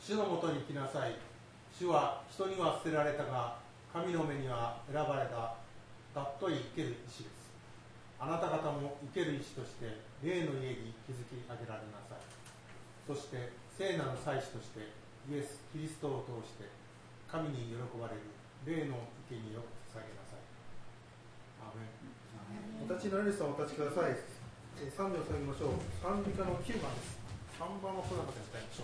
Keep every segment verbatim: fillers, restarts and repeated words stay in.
主のもとに来なさい。主は人には捨てられたが、神の目には選ばれた尊い生ける石です。あなた方も生ける石として霊の家に築き上げられなさい。そして聖なる祭司としてイエス・キリストを通して神に喜ばれる霊の生贄を捧げなさい。アーメン。お立ちになれる人はお立ちください。賛美を捧げましょう。賛美歌のきゅうばんです。さんばんの声をかけて歌いましょう。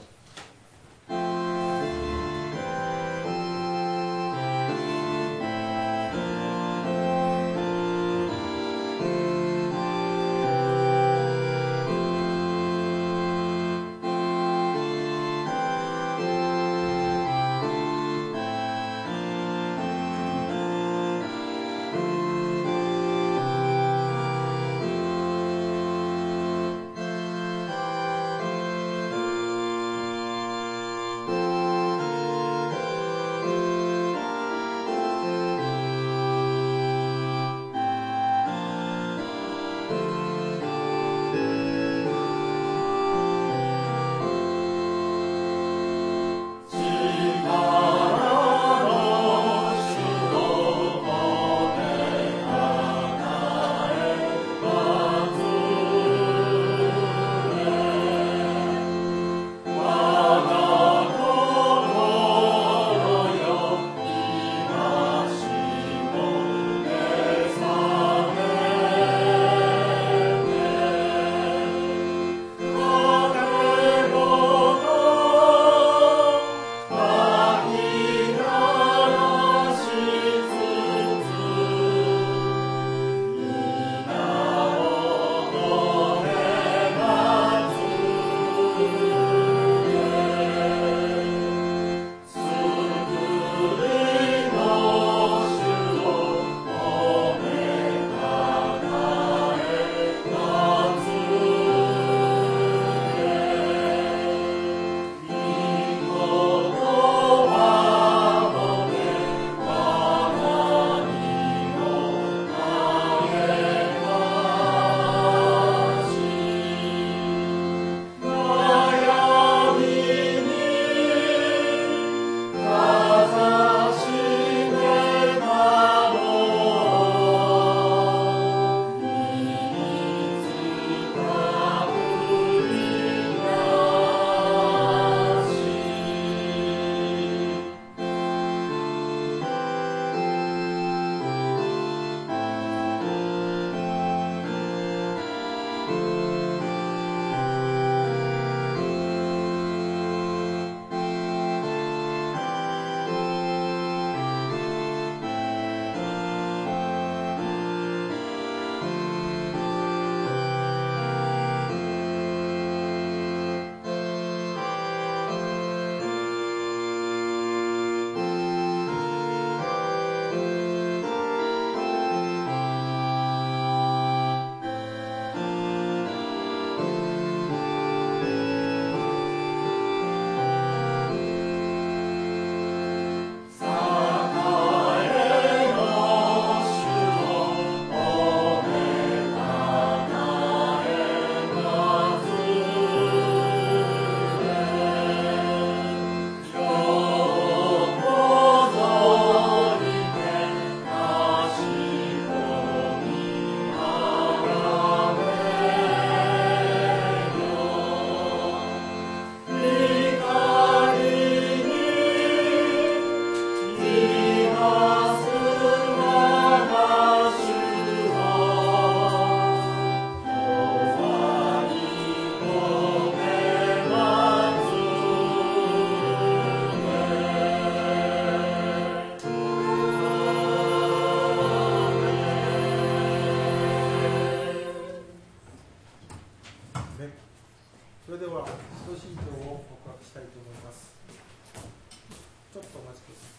それでは使徒信条を告白したいと思います。ちょっとお待ちください。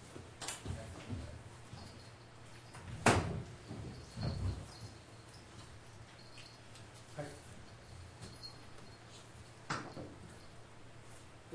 はい、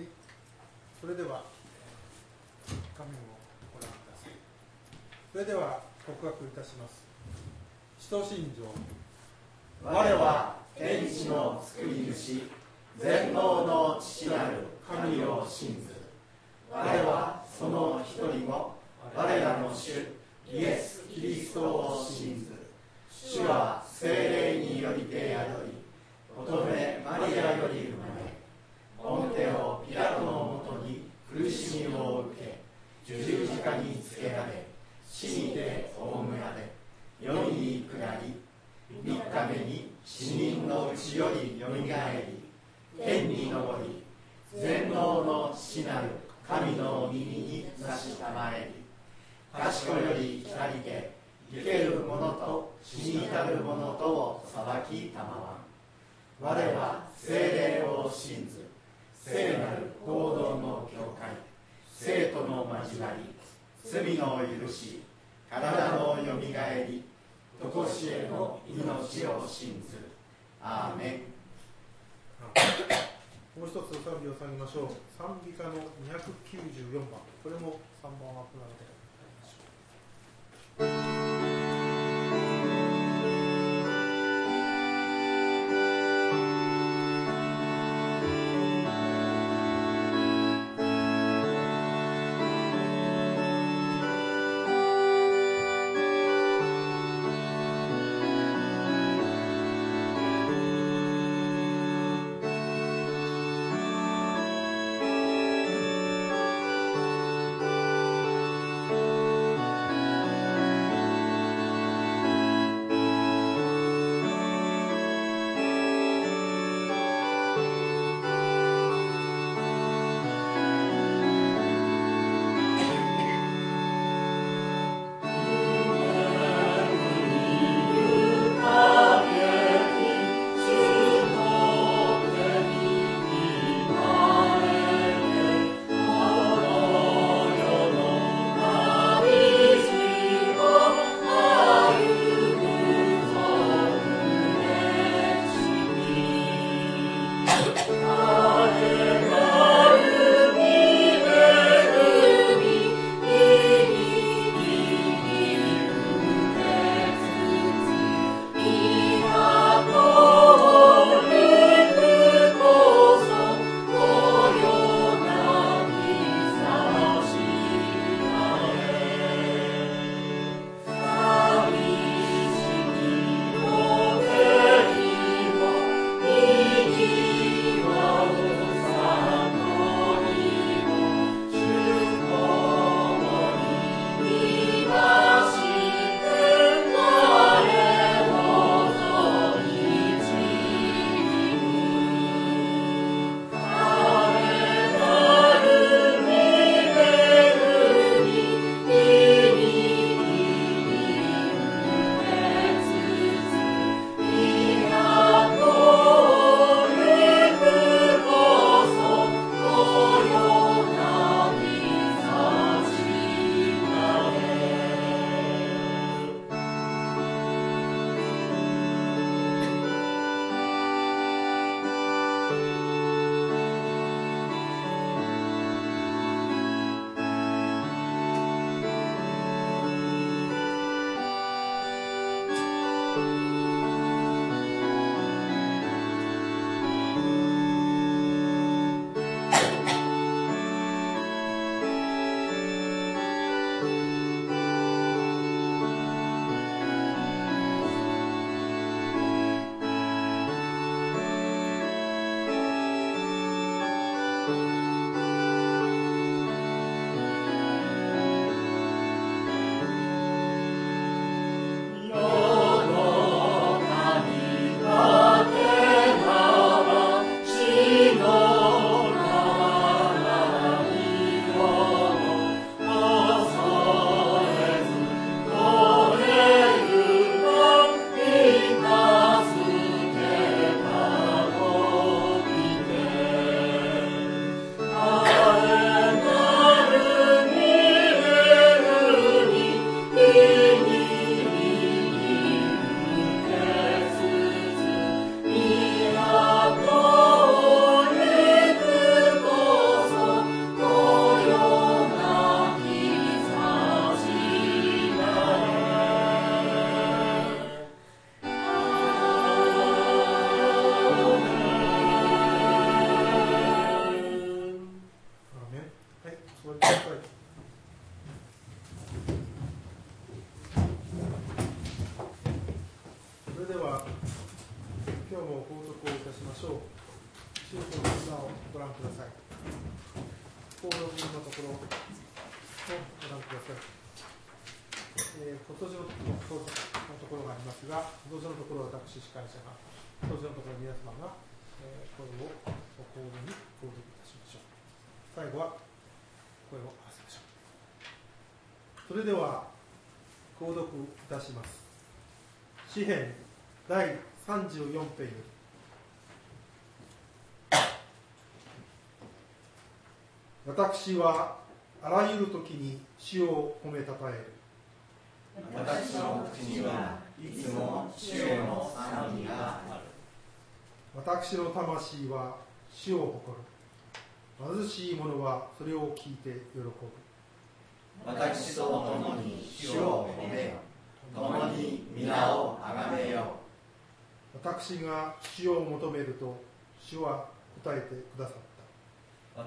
それでは画面をご覧ください。それでは告白いたします。使徒信条。 我は天地の作り主、 全能の父なる神を信ず。我はその一人も我らの主イエス・キリストを信ず。主は聖霊によりて宿り、乙女マリアより生まれ、ポンテオ・ピラトのもとに苦しみを受け、十字架につけられ、死にて葬られ、世に下り、三日目に死人のうちよりよみがえり、天に昇り、全能の父なる神の右に座したまえり、賢より来たりて、生ける者と死に至る者とを裁きたまわん。我は聖霊を信ず、聖なる合同の教会、生徒の交わり、罪の許し、体のよみがえり、とこしえの命を信ずる。アーメン。 もう一つ賛美を下げましょう。賛美歌のにひゃくきゅうじゅうよんばん、これもさんばんはプランで歌いましょう。 「 は今日も購読をいたしましょう。宗教の砂をご覧ください。購読のところをご覧ください。えー、フォトジのところがありますが、フォトジのところは私、司会者が、フォトジのところ皆様が、えー、これをご購入に購読いたしましょう。最後は声を合わせましょう。それでは購読いたします。詩編だいさんじゅうよんページ。私はあらゆる時に主を褒めたたえる。 私の口にはいつも主への賛美がある。 私の魂は主を誇る。貧しい者はそれを聞いて喜ぶ。 私と共に主を褒めよ。共に皆をあがめよ。 私が主を求めると主は答えてくださった。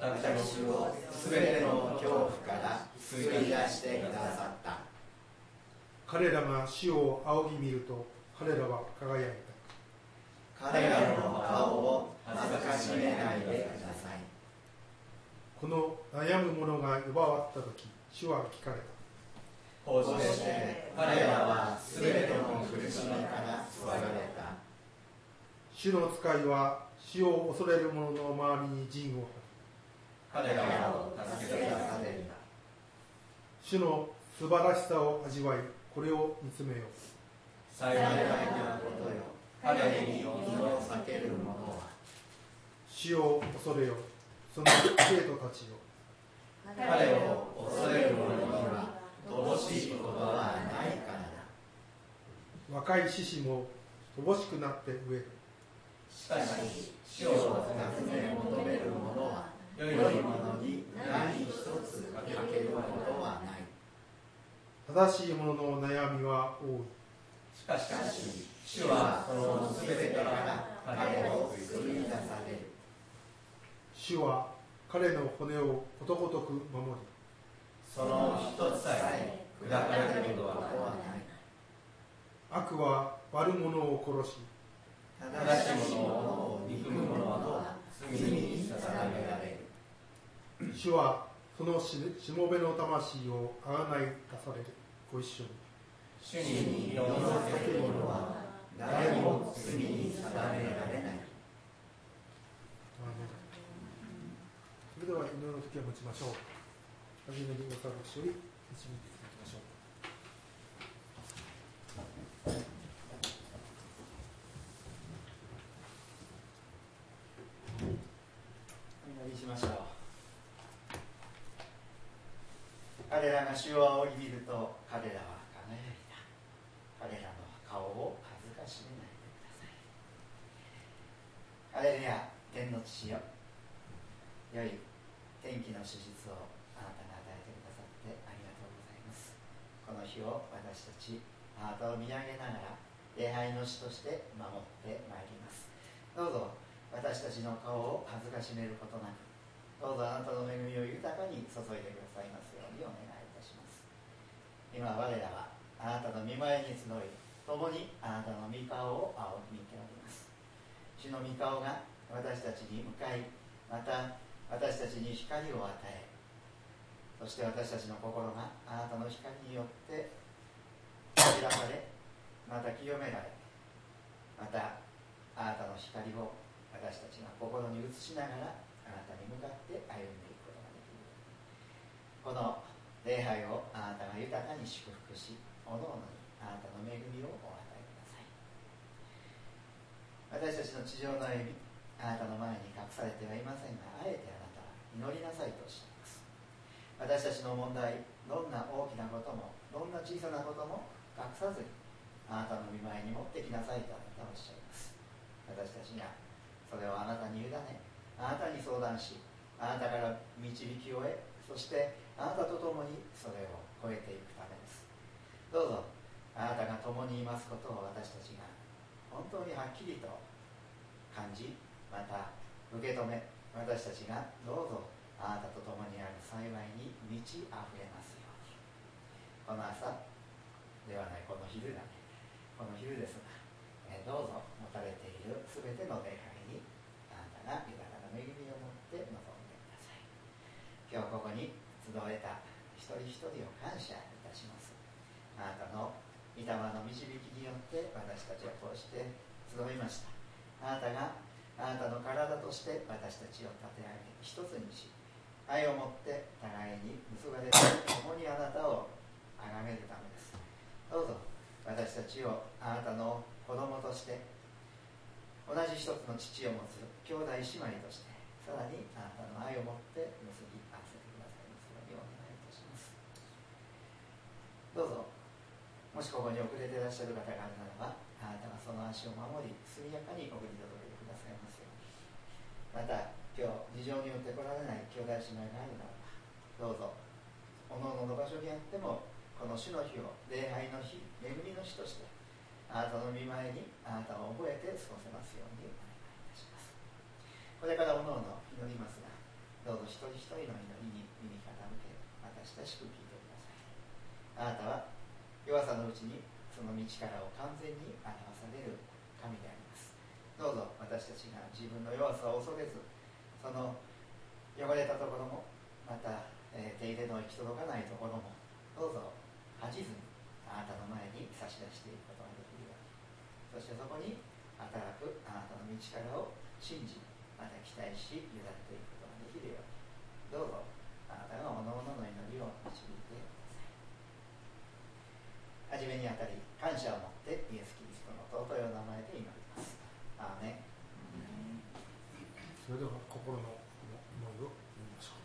私をすべての恐怖から救い出してくださった。 彼らが主を仰ぎ見ると彼らは輝いた。彼らの顔を恥ずかしめないでください。 この悩む者が呼ばわったとき、主は聞かれた。 こうして彼らはすべての苦しみから救われた。 主の使いは主を恐れる者の周りに陣を張る。彼らを助け出される。 主の素晴らしさを味わい、これを見つめよう。 幸いなことよ。彼に身を避ける者は。 主を恐れよ、その生徒たちよ。 彼を恐れる者には乏しいことはないからだ。 若い獅子も乏しくなって飢える。 しかし主を尋ね求める者は良いものに何一つ欠けることはない。 正しい者の悩みは多い。 しかし主はそのすべてから彼を救い出される。 主は彼の骨をことごとく守り、 その一つさえ砕かれることはない。 悪は悪者を殺し、 正しい者を憎む者は罪に定められる。 主はそのしもべの魂をあがない出される。ご一緒に。 主に身を避ける者は誰も罪に定められない。 それでは祈りの時を持ちましょう。はじめにお探しより導いていきましょう。 お祈りしましょう。彼らが主を仰ぎ見ると彼らは輝いた。彼らの顔を恥ずかしめないでください。ハレルヤ、天の父よ、良い天気の手術をあなたが与えてくださってありがとうございます。この日を私たちあなたを見上げながら礼拝の主として守ってまいります。どうぞ私たちの顔を恥ずかしめることなく、どうぞあなたの恵みを豊かに注いでくださいますようにお願いいたします。今我らはあなたの御前に集い、共にあなたの御顔を仰ぎ見ております。主の御顔が私たちに向かい、また私たちに光を与え、そして私たちの心があなたの光によって開かれ、また清められ、またあなたの光を私たちが心に映しながらあなたに向かって歩んでいくことができる。この礼拝をあなたが豊かに祝福し、おのおのにあなたの恵みをお与えください。私たちの地上の歩み、あなたの前に隠されてはいませんが、あえてあなたは祈りなさいとおっしゃいます。私たちの問題、どんな大きなこともどんな小さなことも隠さずにあなたの御前に持ってきなさいとあなたはおっしゃいます。私たちがそれをあなたに委ね、あなたに相談し、あなたから導きを得、そしてあなたと共にそれを超えていくためです。どうぞあなたが共にいますことを私たちが本当にはっきりと感じ、また受け止め、私たちがどうぞあなたと共にある幸いに満ちあふれますように。この朝ではない、この昼だね、この昼ですが、えどうぞ持たれているすべての礼拝にあなたが豊かな恵みを持って臨んでください。今日ここに集えた一人一人を感謝いたします。あなたの御霊の導きによって私たちはこうして集いました。あなたがあなたの体として私たちを立て上げ一つにし、愛をもって互いに結ばれて共にあなたを崇めるためです。どうぞ私たちをあなたの子供として同じ一つの父を持つ兄弟姉妹としてさらにあなたの愛をもって結び合わせてくださいますようにお願いいたします。どうぞもしここに遅れていらっしゃる方があるならば、あなたがその足を守り速やかに送り届けてくださいますように。また今日事情によって来られない兄弟姉妹があるならば、どうぞおのおのの場所にあってもこの主の日を礼拝の日、恵みの日としてあなたの御前にあなたを覚えて過ごせますようにお願いいたします。これからおのおの祈りますが、どうぞ一人一人の祈りに耳傾け私たしく聞いてください。あなたは弱さのうちにその道からを完全に表される神であります。どうぞ私たちが自分の弱さを恐れず、その汚れたところもまた、えー、手入れの行き届かないところもどうぞ恥じずにあなたの前に差し出していくことができるように、そしてそこに働くあなたの道からを信じ、また期待し委ねていくことができるように、どうぞあなたがおのおのの祈りを導いてください。はじめにあたり感謝を持ってイエス・キリストの尊いお名前で祈ります。アーメン。 それでは心の思いを読みましょう。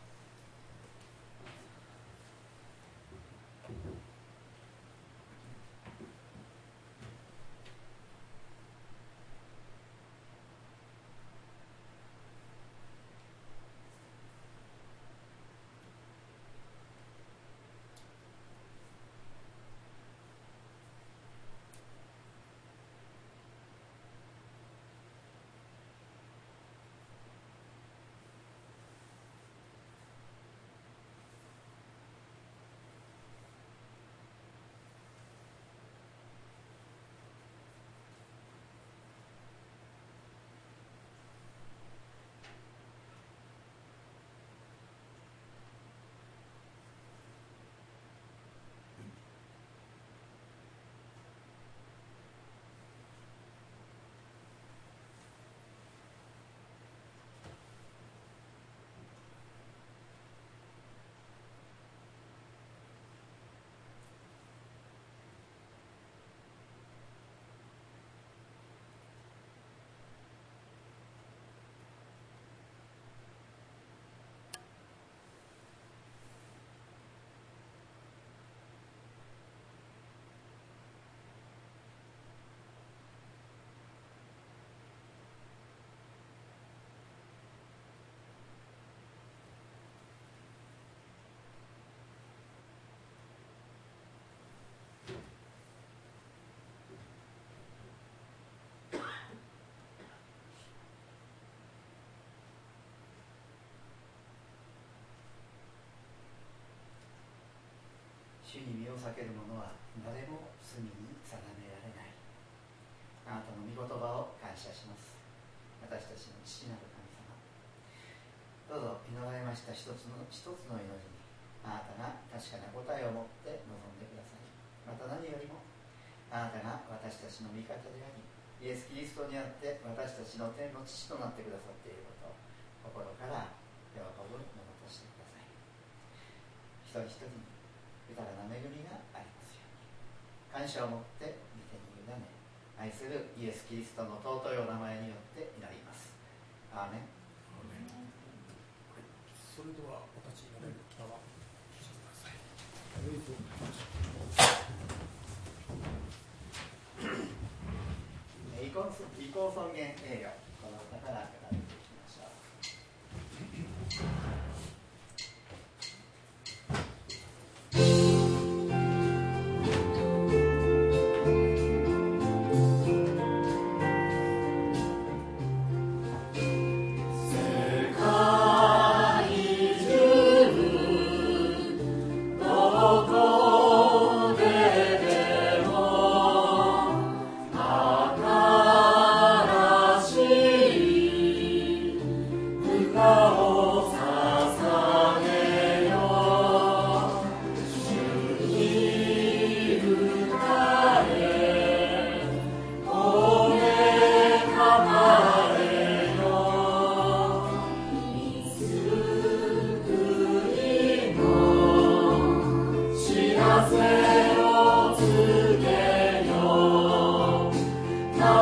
主に身を避ける者は誰も罪に定められない。あなたの御言葉を感謝します。私たちの父なる神様、どうぞ祈られました一つの一つの祈りにあなたが確かな答えを持って臨んでください。また何よりもあなたが私たちの味方であり、イエス・キリストにあって私たちの天の父となってくださっていることを心から喜ぶものとしてください。一人一人に豊かな恵みがありますように、感謝を持って御手に委ね、愛するイエス・キリストの尊いお名前によって祈ります。アーメン。 それではお立ちになれる方はしてください。 移行移行尊厳栄誉、この歌から語っていきましょう。 あ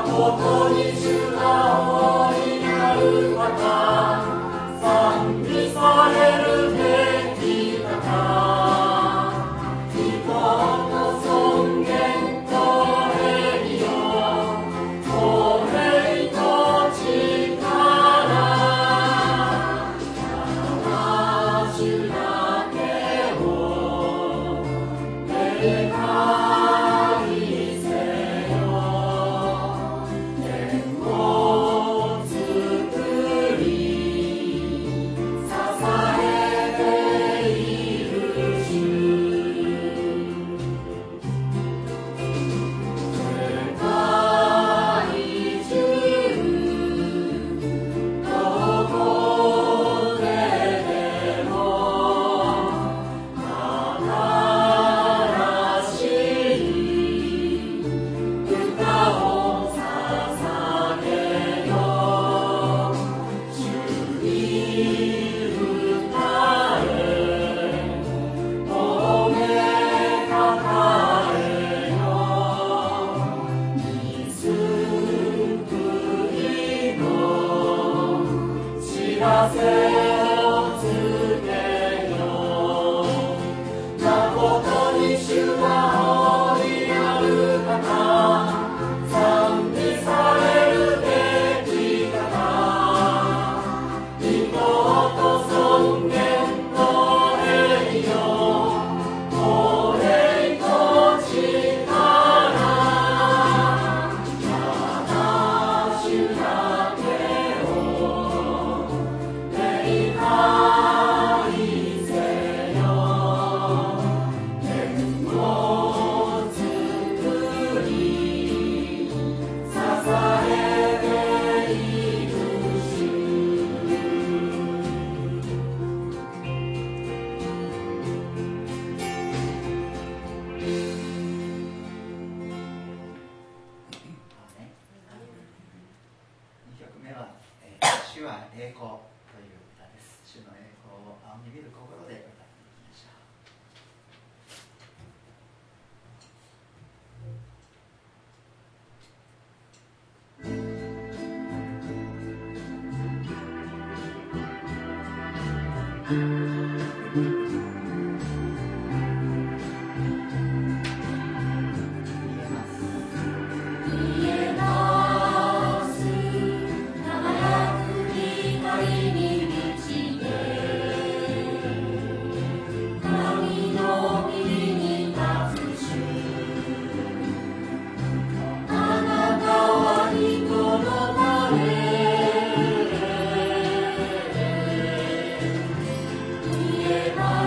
Yeah.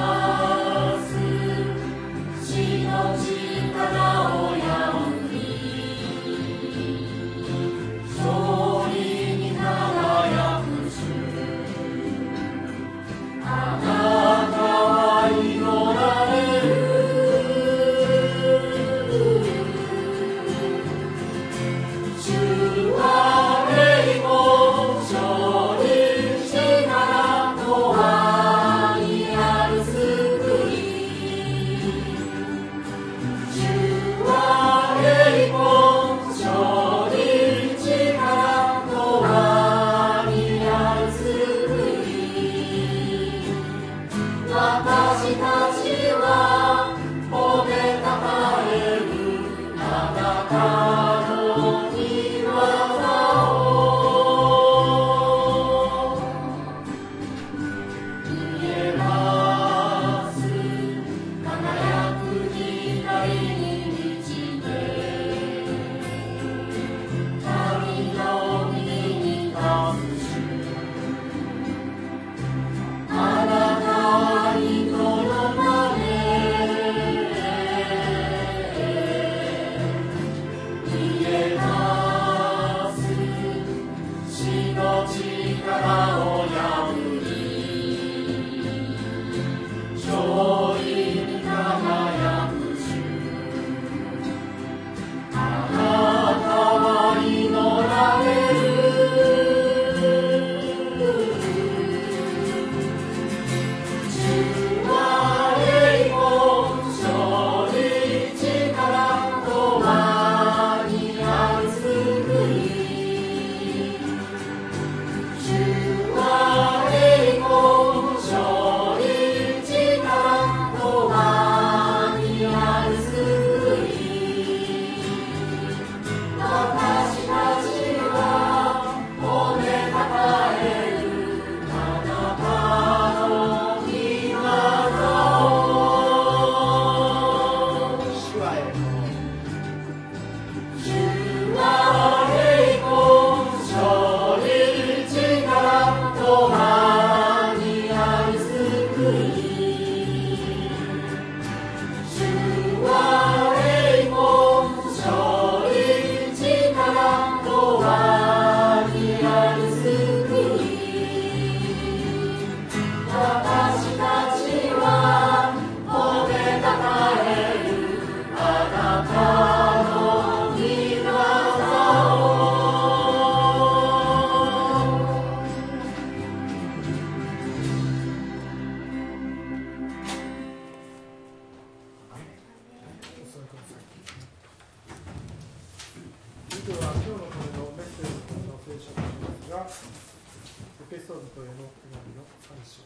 エペソビトへの手紙のさん章。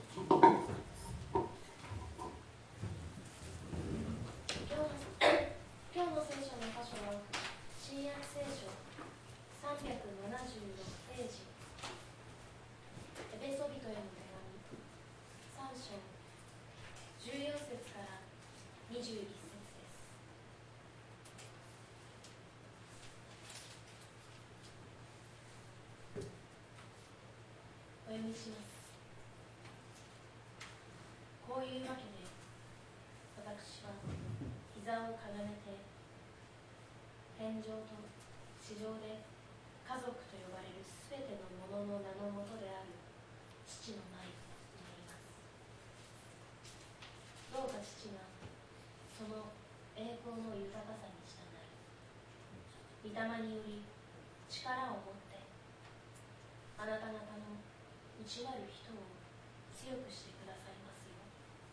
今日の聖書の箇所は新約聖書さんびゃくななじゅうろくページ、エペソビトへの手紙さん章じゅうよん節からにじゅういち節です。お読みします。こういうわけで私は膝をかがめて天上と地上で家族と呼ばれるすべてのものの名のもとである父の前になります。どうか父がその栄光の豊かさに従い、御霊により力を持ってあなた方の内なる人を強くしてくださいますよう。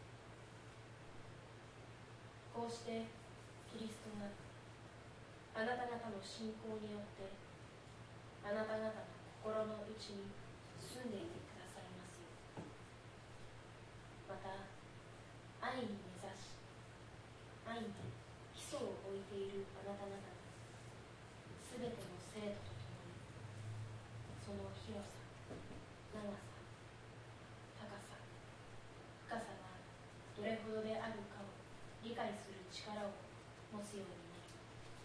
こうしてキリストがあなた方の信仰によってあなた方の心の内に住んでいてくださいますよう。また愛に目指し愛に基礎を置いているあなた方のすべての生徒とともに、その広さ、長さ、高さ、深さがどれほどであるかを理解する力を持つようになり、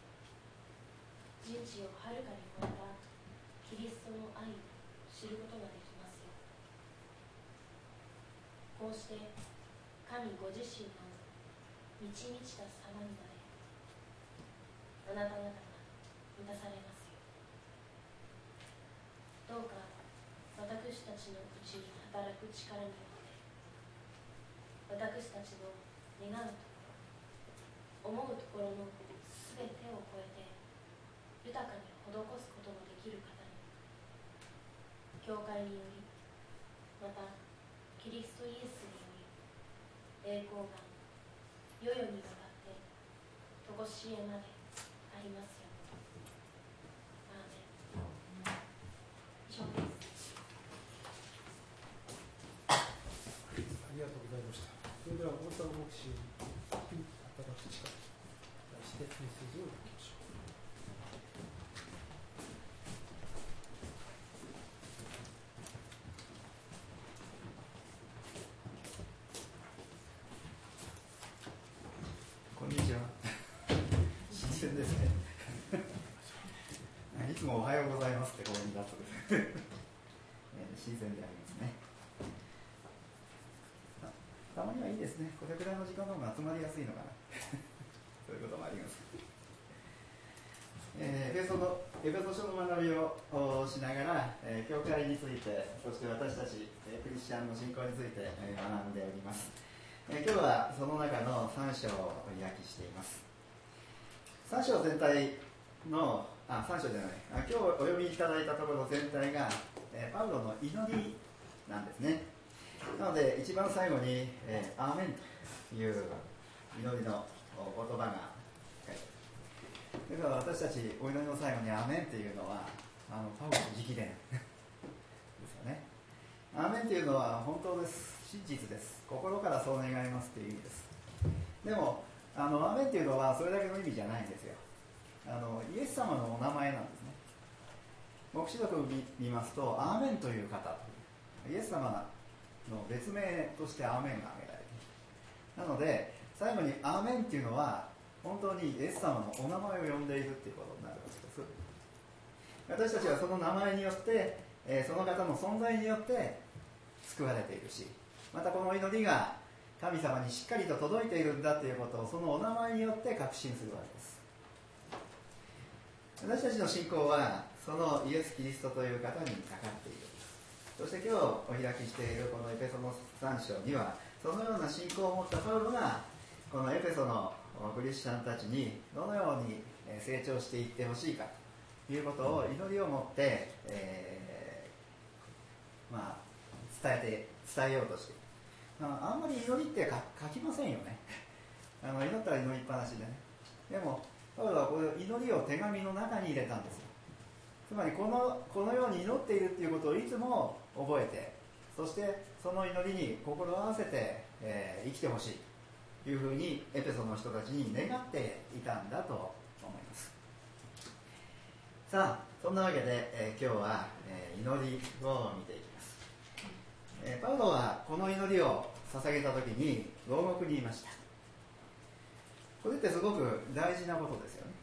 人知をはるかに超えたキリストの愛を知ることができますよ。こうして神ご自身の満ち満ちた様にまであなた方が満たされますよ。どうか私たちのうちに働く力によって私たちの願うところ、思うところのすべてを超えて豊かに施すことのできる方に、教会により、またキリストイエスにより栄光が世々にわたってとこしえまでありますように。アーメン。以上です。 ありがとうございました。それでは大沢牧師に新しい力題してメッセージをいただきましょう。 こんにちは。新鮮ですね。いつもおはようございますってここに立つ新鮮でありますね。たまにはいいですね。これくらいの時間の方が集まりやすいのかなそういうこともあります。えー、エペソのエペソ書の学びをしながら、えー、教会について、そして私たち、えー、クリスチャンの信仰について、えー、学んでおります。えー、今日はその中のさん章を開きしています。さん章全体のあさん章じゃないあ今日お読みいただいたところ全体が、えー、パウロの祈りなんですね。なので一番最後に、えー、アーメンという祈りの言葉が書いてある。だから私たちお祈りの最後にアーメンっていうのはあのパウロの直伝ですよね。アーメンっていうのは本当です。真実です。心からそう願いますという意味です。でもあのアーメンっていうのはそれだけの意味じゃないんですよ。あのイエス様のお名前なんですね。黙示録を 見, 見ますとアーメンという方、イエス様の別名としてアーメンが挙げられている。なので最後にアーメンっていうのは本当にイエス様のお名前を呼んでいるっていうことになるわけです。私たちはその名前によって、えー、その方の存在によって救われているし、またこの祈りが神様にしっかりと届いているんだということをそのお名前によって確信するわけです。私たちの信仰はそのイエス・キリストという方にかかっている。そして今日お開きしているこのエペソのさん章にはそのような信仰を持ったパウロがこのエペソのクリスチャンたちにどのように成長していってほしいかということを祈りを持って、えーまあ、伝えて伝えようとしている。あんまり祈りって書きませんよねあの祈ったら祈りっぱなしでね。でもパウロはこの祈りを手紙の中に入れたんですよ。 つまりこの、このように祈っているということをいつも覚えて、そしてその祈りに心を合わせて、えー、生きてほしいというふうにエペソの人たちに願っていたんだと思います。さあ、そんなわけで、えー、今日は、えー、祈りを見ていきます。えー、パウロはこの祈りを捧げたときに牢獄にいました。これってすごく大事なことですよね。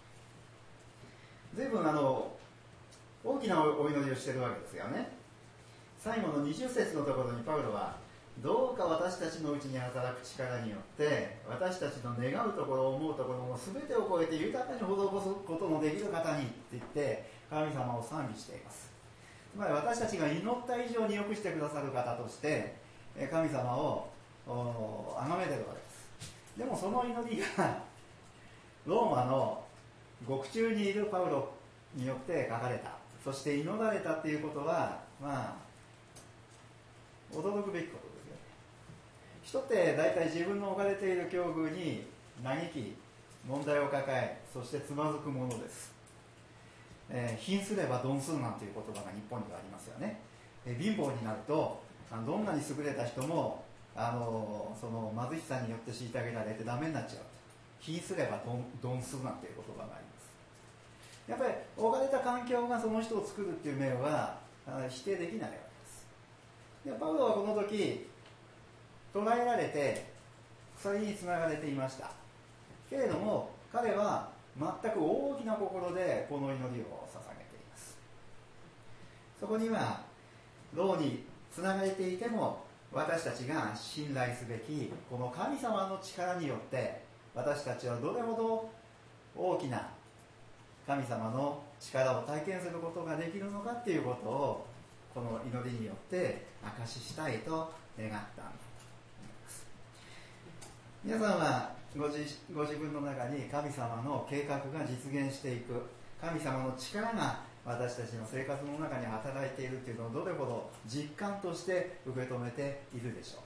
随分あの大きなお祈りをしているわけですよね。最後のにじゅっ節のところにパウロは、どうか私たちのうちに働く力によって私たちの願うところ思うところの全てを超えて豊かに施すことのできる方にって言って神様を賛美しています。つまり私たちが祈った以上に良くしてくださる方として神様を崇めているわけです。でもその祈りがローマの獄中にいるパウロによって書かれた、そして祈られたっていうことは、まあ驚くべきことですよね。人って大体自分の置かれている境遇に嘆き問題を抱え、そしてつまずくものです。えー、貧すれば鈍すなんていう言葉が日本にはありますよね。えー、貧乏になるとどんなに優れた人もあのその貧しさによって虐げられてダメになっちゃう。貧すれば鈍すなんていう言葉があります。やっぱり置かれた環境がその人を作るっていう面は否定できないわけです。でパウロはこの時捕らえられて鎖につながれていました。けれども彼は全く大きな心でこの祈りを捧げています。そこには牢につながれていても私たちが信頼すべきこの神様の力によって私たちはどれほど大きな神様の力を体験することができるのかっていうことをこの祈りによって証ししたいと願ったんだと思います。皆さんはご 自, ご自分の中に神様の計画が実現していく、神様の力が私たちの生活の中に働いているというのをどれほど実感として受け止めているでしょ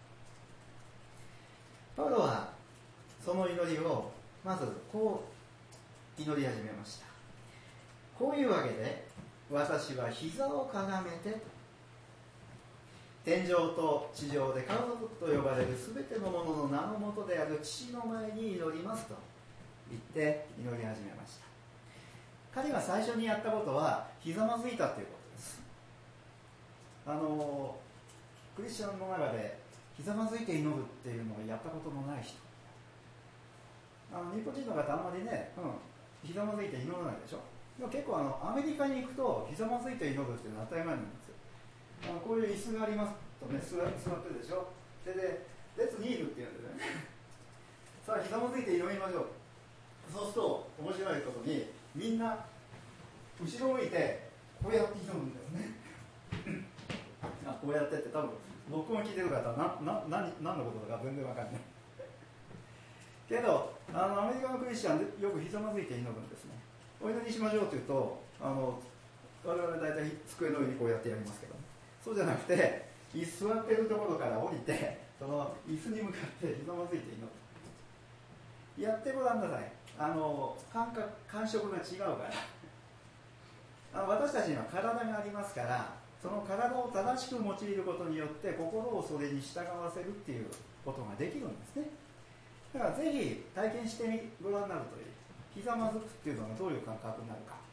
うか。パウロはその祈りをまずこう祈り始めました。こういうわけで私は膝をかがめて天上と地上で家族と呼ばれるすべてのものの名のもとである父の前に祈りますと言って祈り始めました。彼が最初にやったことはひざまずいたということです。あのクリスチャンの中でひざまずいて祈るっていうのをやったことのない人、あの日本人の方あんまりね、うん、ひざまずいて祈らないでしょ。でも結構あのアメリカに行くとひざまずいて祈るっていうのは当たり前なんですよ。あのこういう椅子がありますとね、座, 座ってるでしょ。ででレッツニールっていうんですね。さあひざまずいて祈りましょう。そうすると面白いことにみんな後ろ向いてこうやって祈るんですね。あこうやってって多分録音聞いてる方はなな何何のことだか全然わかんないけど、あのアメリカのクリスチャンでよくひざまずいて祈るんですね。お祈りしましょうというとあの我々大体机の上にこうやってやりますけど、そうじゃなくて椅子座ってるところから降りてその椅子に向かってひざまずいて祈る。やってごらんなさい。あの 感, 覚感触が違うからあの私たちには体がありますから、その体を正しく用いることによって心をそれに従わせるっていうことができるんですね。だからぜひ体験してみご覧になるといい。ひざまずくっていうのがどういう感覚になるか。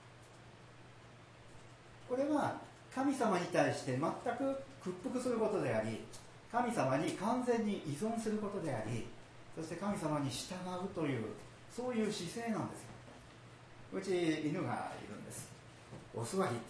これは神様に対して全く屈服することであり、神様に完全に依存することであり、そして神様に従うというそういう姿勢なんですよ。うち犬がいるんです。お座り。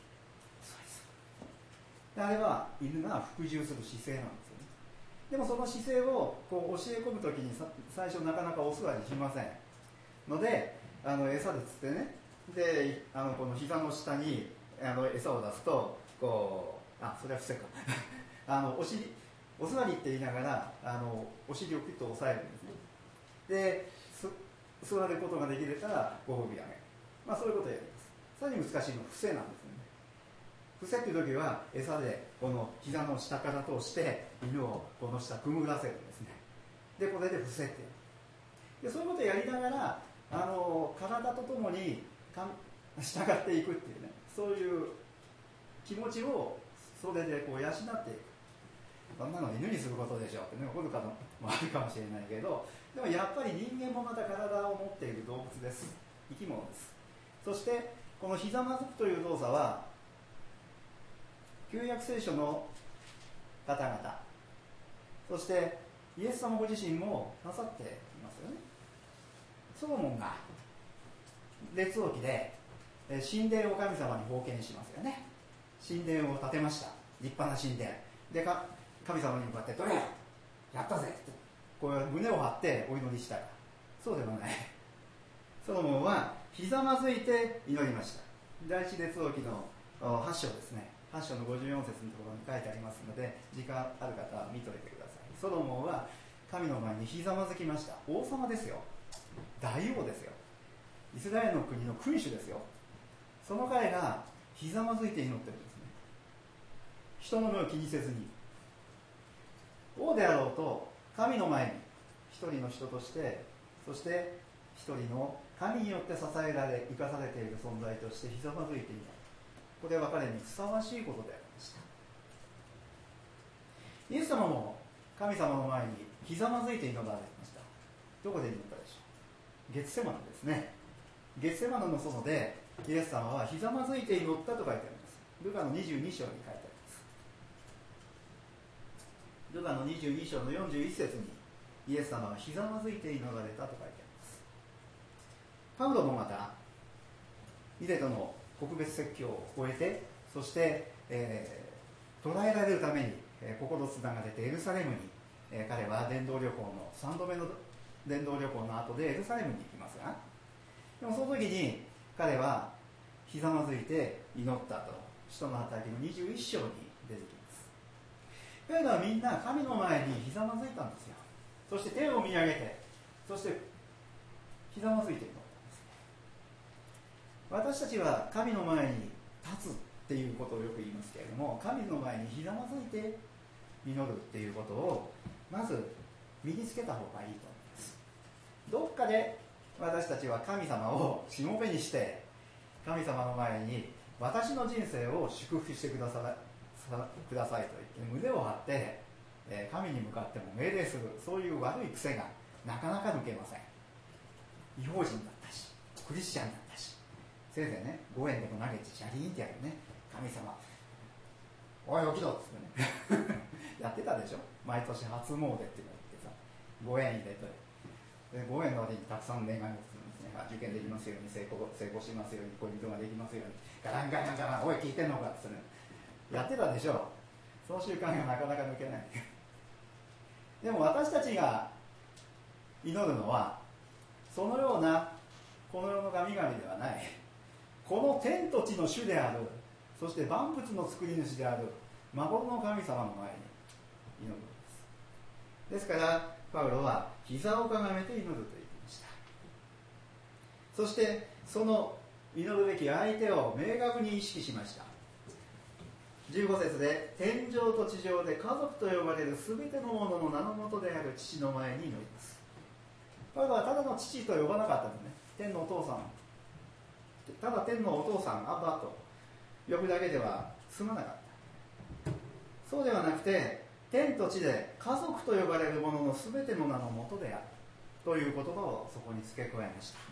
あれは犬が服従する姿勢なんですよね。でもその姿勢をこう教え込むときに最初なかなかお座りしませんので、あの餌で釣ってね、であのこの膝の下にあの餌を出すとこうあそれは伏せかあのお尻お座りって言いながらあのお尻をピッと押さえるんですね。です座ることができればご褒美あげる、まあ、そういうことをやります。さらに難しいのは伏せなんですね。伏せっていう時は餌でこの膝の下から通して犬をこの下くぐらせるんですね。でこれで伏せてでそういうことをやりながらあの体とともに従っていくっていうね、そういう気持ちをそれでこう養っていく。そんなの犬にすることでしょってね、怒る方もあるかもしれないけど、でもやっぱり人間もまた体を持っている動物です。生き物です。そしてこのひざまずくという動作は旧約聖書の方々、そしてイエス様ご自身もなさっていますよね。ソロモンが列王記で神殿を神様に奉献しますよね。神殿を建てました。立派な神殿で、か神様に向かってどれやったぜってこう胸を張ってお祈りしたら、そうではない。ソロモンはひざまずいて祈りました。第一列王記のはち章ですね。はち章のごじゅうよん節のところに書いてありますので、時間ある方は見といてください。ソロモンは神の前にひざまずきました。王様ですよ。大王ですよ。イスラエルの国の君主ですよ。その彼がひざまずいて祈ってるんですね。人の目を気にせずに。王であろうと神の前に一人の人として、そして一人の神によって支えられ生かされている存在としてひざまずいている。これは彼にふさわしいことでありました。イエス様も神様の前にひざまずいて祈られました。どこで祈ったでしょう。ゲツセマネですね。ゲツセマネの園でイエス様はひざまずいて祈ったと書いてあります。ルカのにじゅうに章に書いてあります。ルカのにじゅうに章のよんじゅういち節にイエス様はひざまずいて祈られたと書いてあります。パウロもまたミレトの告別説教を終えて、そして、えー、捕らえられるために、えー、心つながれてエルサレムに、えー、彼は伝道旅行のさんどめの伝道旅行の後でエルサレムに行きますが、でもその時に彼はひざまずいて祈ったと使徒の働きのにじゅういち章に出てきます。彼らはみんな神の前にひざまずいたんですよ。そして天を見上げて、そしてひざまずいて祈ったんですね。私たちは神の前に立つっていうことをよく言いますけれども、神の前にひざまずいて祈るっていうことをまず身につけた方がいいと思います。どっかで私たちは神様をしもべにして、神様の前に私の人生を祝福してくださくださいと言って胸を張って、えー、神に向かっても命令する、そういう悪い癖がなかなか抜けません。異邦人だったし、クリスチャンだったし、せいぜいね、ごえんでも投げてシャリーンってやるね、神様おい起きろっつってねやってたでしょ。毎年初詣っていうのを言ってさ、ごえん入れて、でごえんの割にたくさん願いをするんですね。受験できますように、成功成功しますように、恋人ができますように、ガランガランガラン、おい聞いてんのかって、ね、やってたでしょ。その習慣がなかなか抜けないでも私たちが祈るのはそのようなこの世の神々ではない、この天と地の主である、そして万物の作り主である誠の神様の前に祈るのです。ですからパウロは膝をかがめて祈ると言いました。そしてその祈るべき相手を明確に意識しました。じゅうご節で、天上と地上で家族と呼ばれるすべてのものの名のもとである父の前に祈ります。パウロはただの父と呼ばなかったのね。天のお父さん、ただ天のお父さん、アバと呼ぶだけでは済まなかった。そうではなくて、天と地で家族と呼ばれるもののすべての名のもとであるという言葉をそこに付け加えました。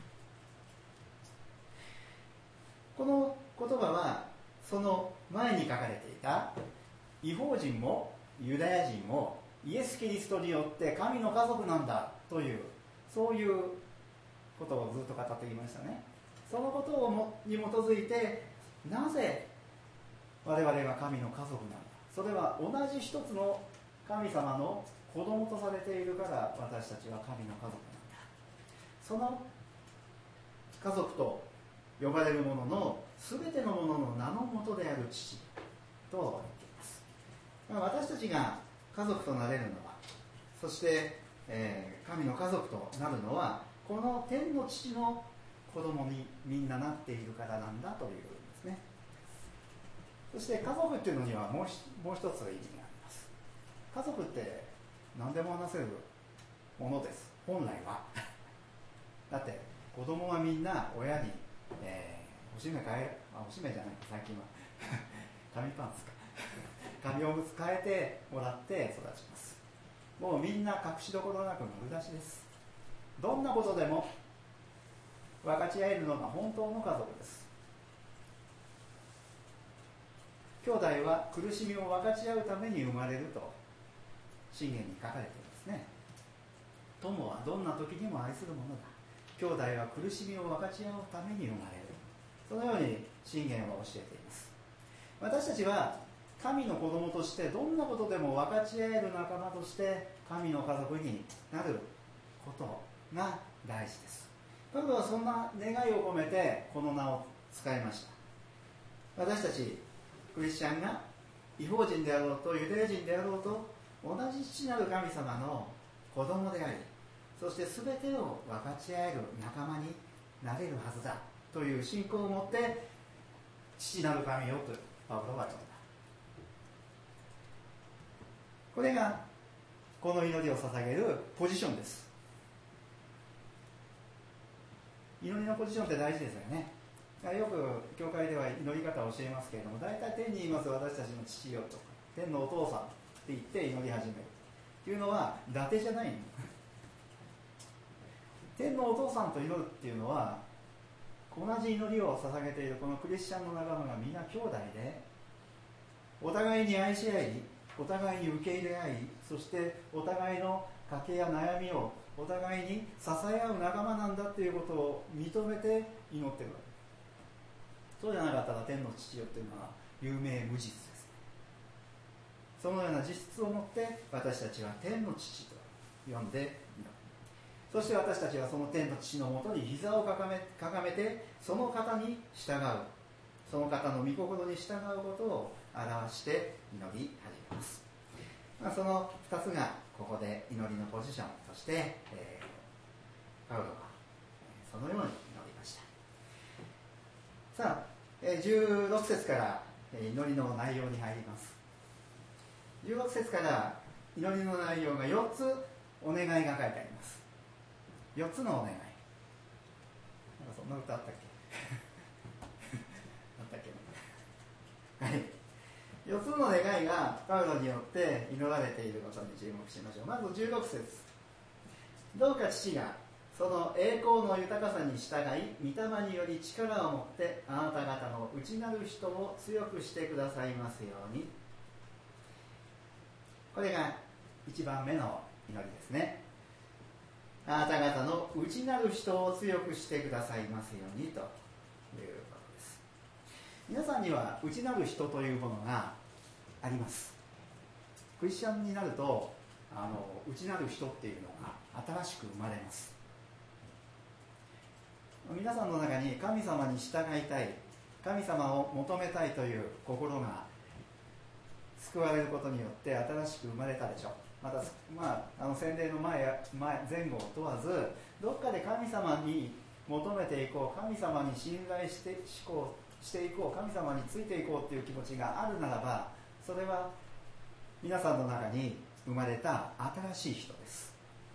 この言葉はその前に書かれていた異邦人もユダヤ人もイエス・キリストによって神の家族なんだという、そういうことをずっと語ってきましたね。そのことをもに基づいて、なぜ我々が神の家族なんだ、それは同じ一つの神様の子供とされているから私たちは神の家族なんだ。その家族と呼ばれるものの全てのものの名のもとである父と言っています。私たちが家族となれるのは、そして、えー、神の家族となるのは、この天の父の子供にみんななっているからなんだというんですね。そして家族っていうのにはもう一つ意味があります。家族って何でも話せるものです、本来はだって子供はみんな親に、えーおしめ変えあおしめじゃない最近は紙パンツか紙おむつ変えてもらって育ちます。もうみんな隠しどころなく丸出しです。どんなことでも分かち合えるのが本当の家族です。兄弟は苦しみを分かち合うために生まれると箴言に書かれていますね。友はどんな時にも愛するものだ。兄弟は苦しみを分かち合うために生まれる。そのように箴言は教えています。私たちは神の子供としてどんなことでも分かち合える仲間として神の家族になることが大事です。パウロはそんな願いを込めてこの名を使いました。私たちクリスチャンが異邦人であろうとユダヤ人であろうと同じ父なる神様の子供であり、そして全てを分かち合える仲間になれるはずだという信仰を持って父なる神よとパウロは呼んだ。これがこの祈りを捧げるポジションです。祈りのポジションって大事ですよね。よく教会では祈り方を教えますけれども、大体天にいます私たちの父よとか天のお父さんって言って祈り始めるというのは伊達じゃないの天のお父さんと祈るっていうのは同じ祈りを捧げているこのクリスチャンの仲間がみんな兄弟でお互いに愛し合い、お互いに受け入れ合い、そしてお互いの賭けや悩みをお互いに支え合う仲間なんだということを認めて祈っているわけ。そうじゃなかったら天の父よというのは有名無実です。そのような実質をもって私たちは天の父と呼んでいる。そして私たちはその天の父のもとに膝をかがめ、かがめてその方に従う、その方の御心に従うことを表して祈り始めます。まあ、そのふたつがここで祈りのポジションとして、えー、パウロはそのように祈りました。さあ、えー、じゅうろく節から、えー、祈りの内容に入ります。じゅうろく節から祈りの内容がよっつお願いが書いてあります。よっつのお願い。なんかそんな歌あったっけあったっけはい。よっつの願いがパウロによって祈られていることに注目しましょう。まずじゅうろく節。どうか父がその栄光の豊かさに従い、御霊により力を持ってあなた方の内なる人を強くしてくださいますように。これがいちばんめの祈りですね。あなた方の内なる人を強くしてくださいますようにということです。皆さんには内なる人というものがあります。クリスチャンになるとあの内なる人っていうのが新しく生まれます。皆さんの中に神様に従いたい、神様を求めたいという心が救われることによって新しく生まれたでしょう。また、まあ、あの洗礼の前、前前後を問わず、どっかで神様に求めていこう、神様に信頼して思考していこう、神様についていこうという気持ちがあるならば、それは皆さんの中に生まれた新しい人です。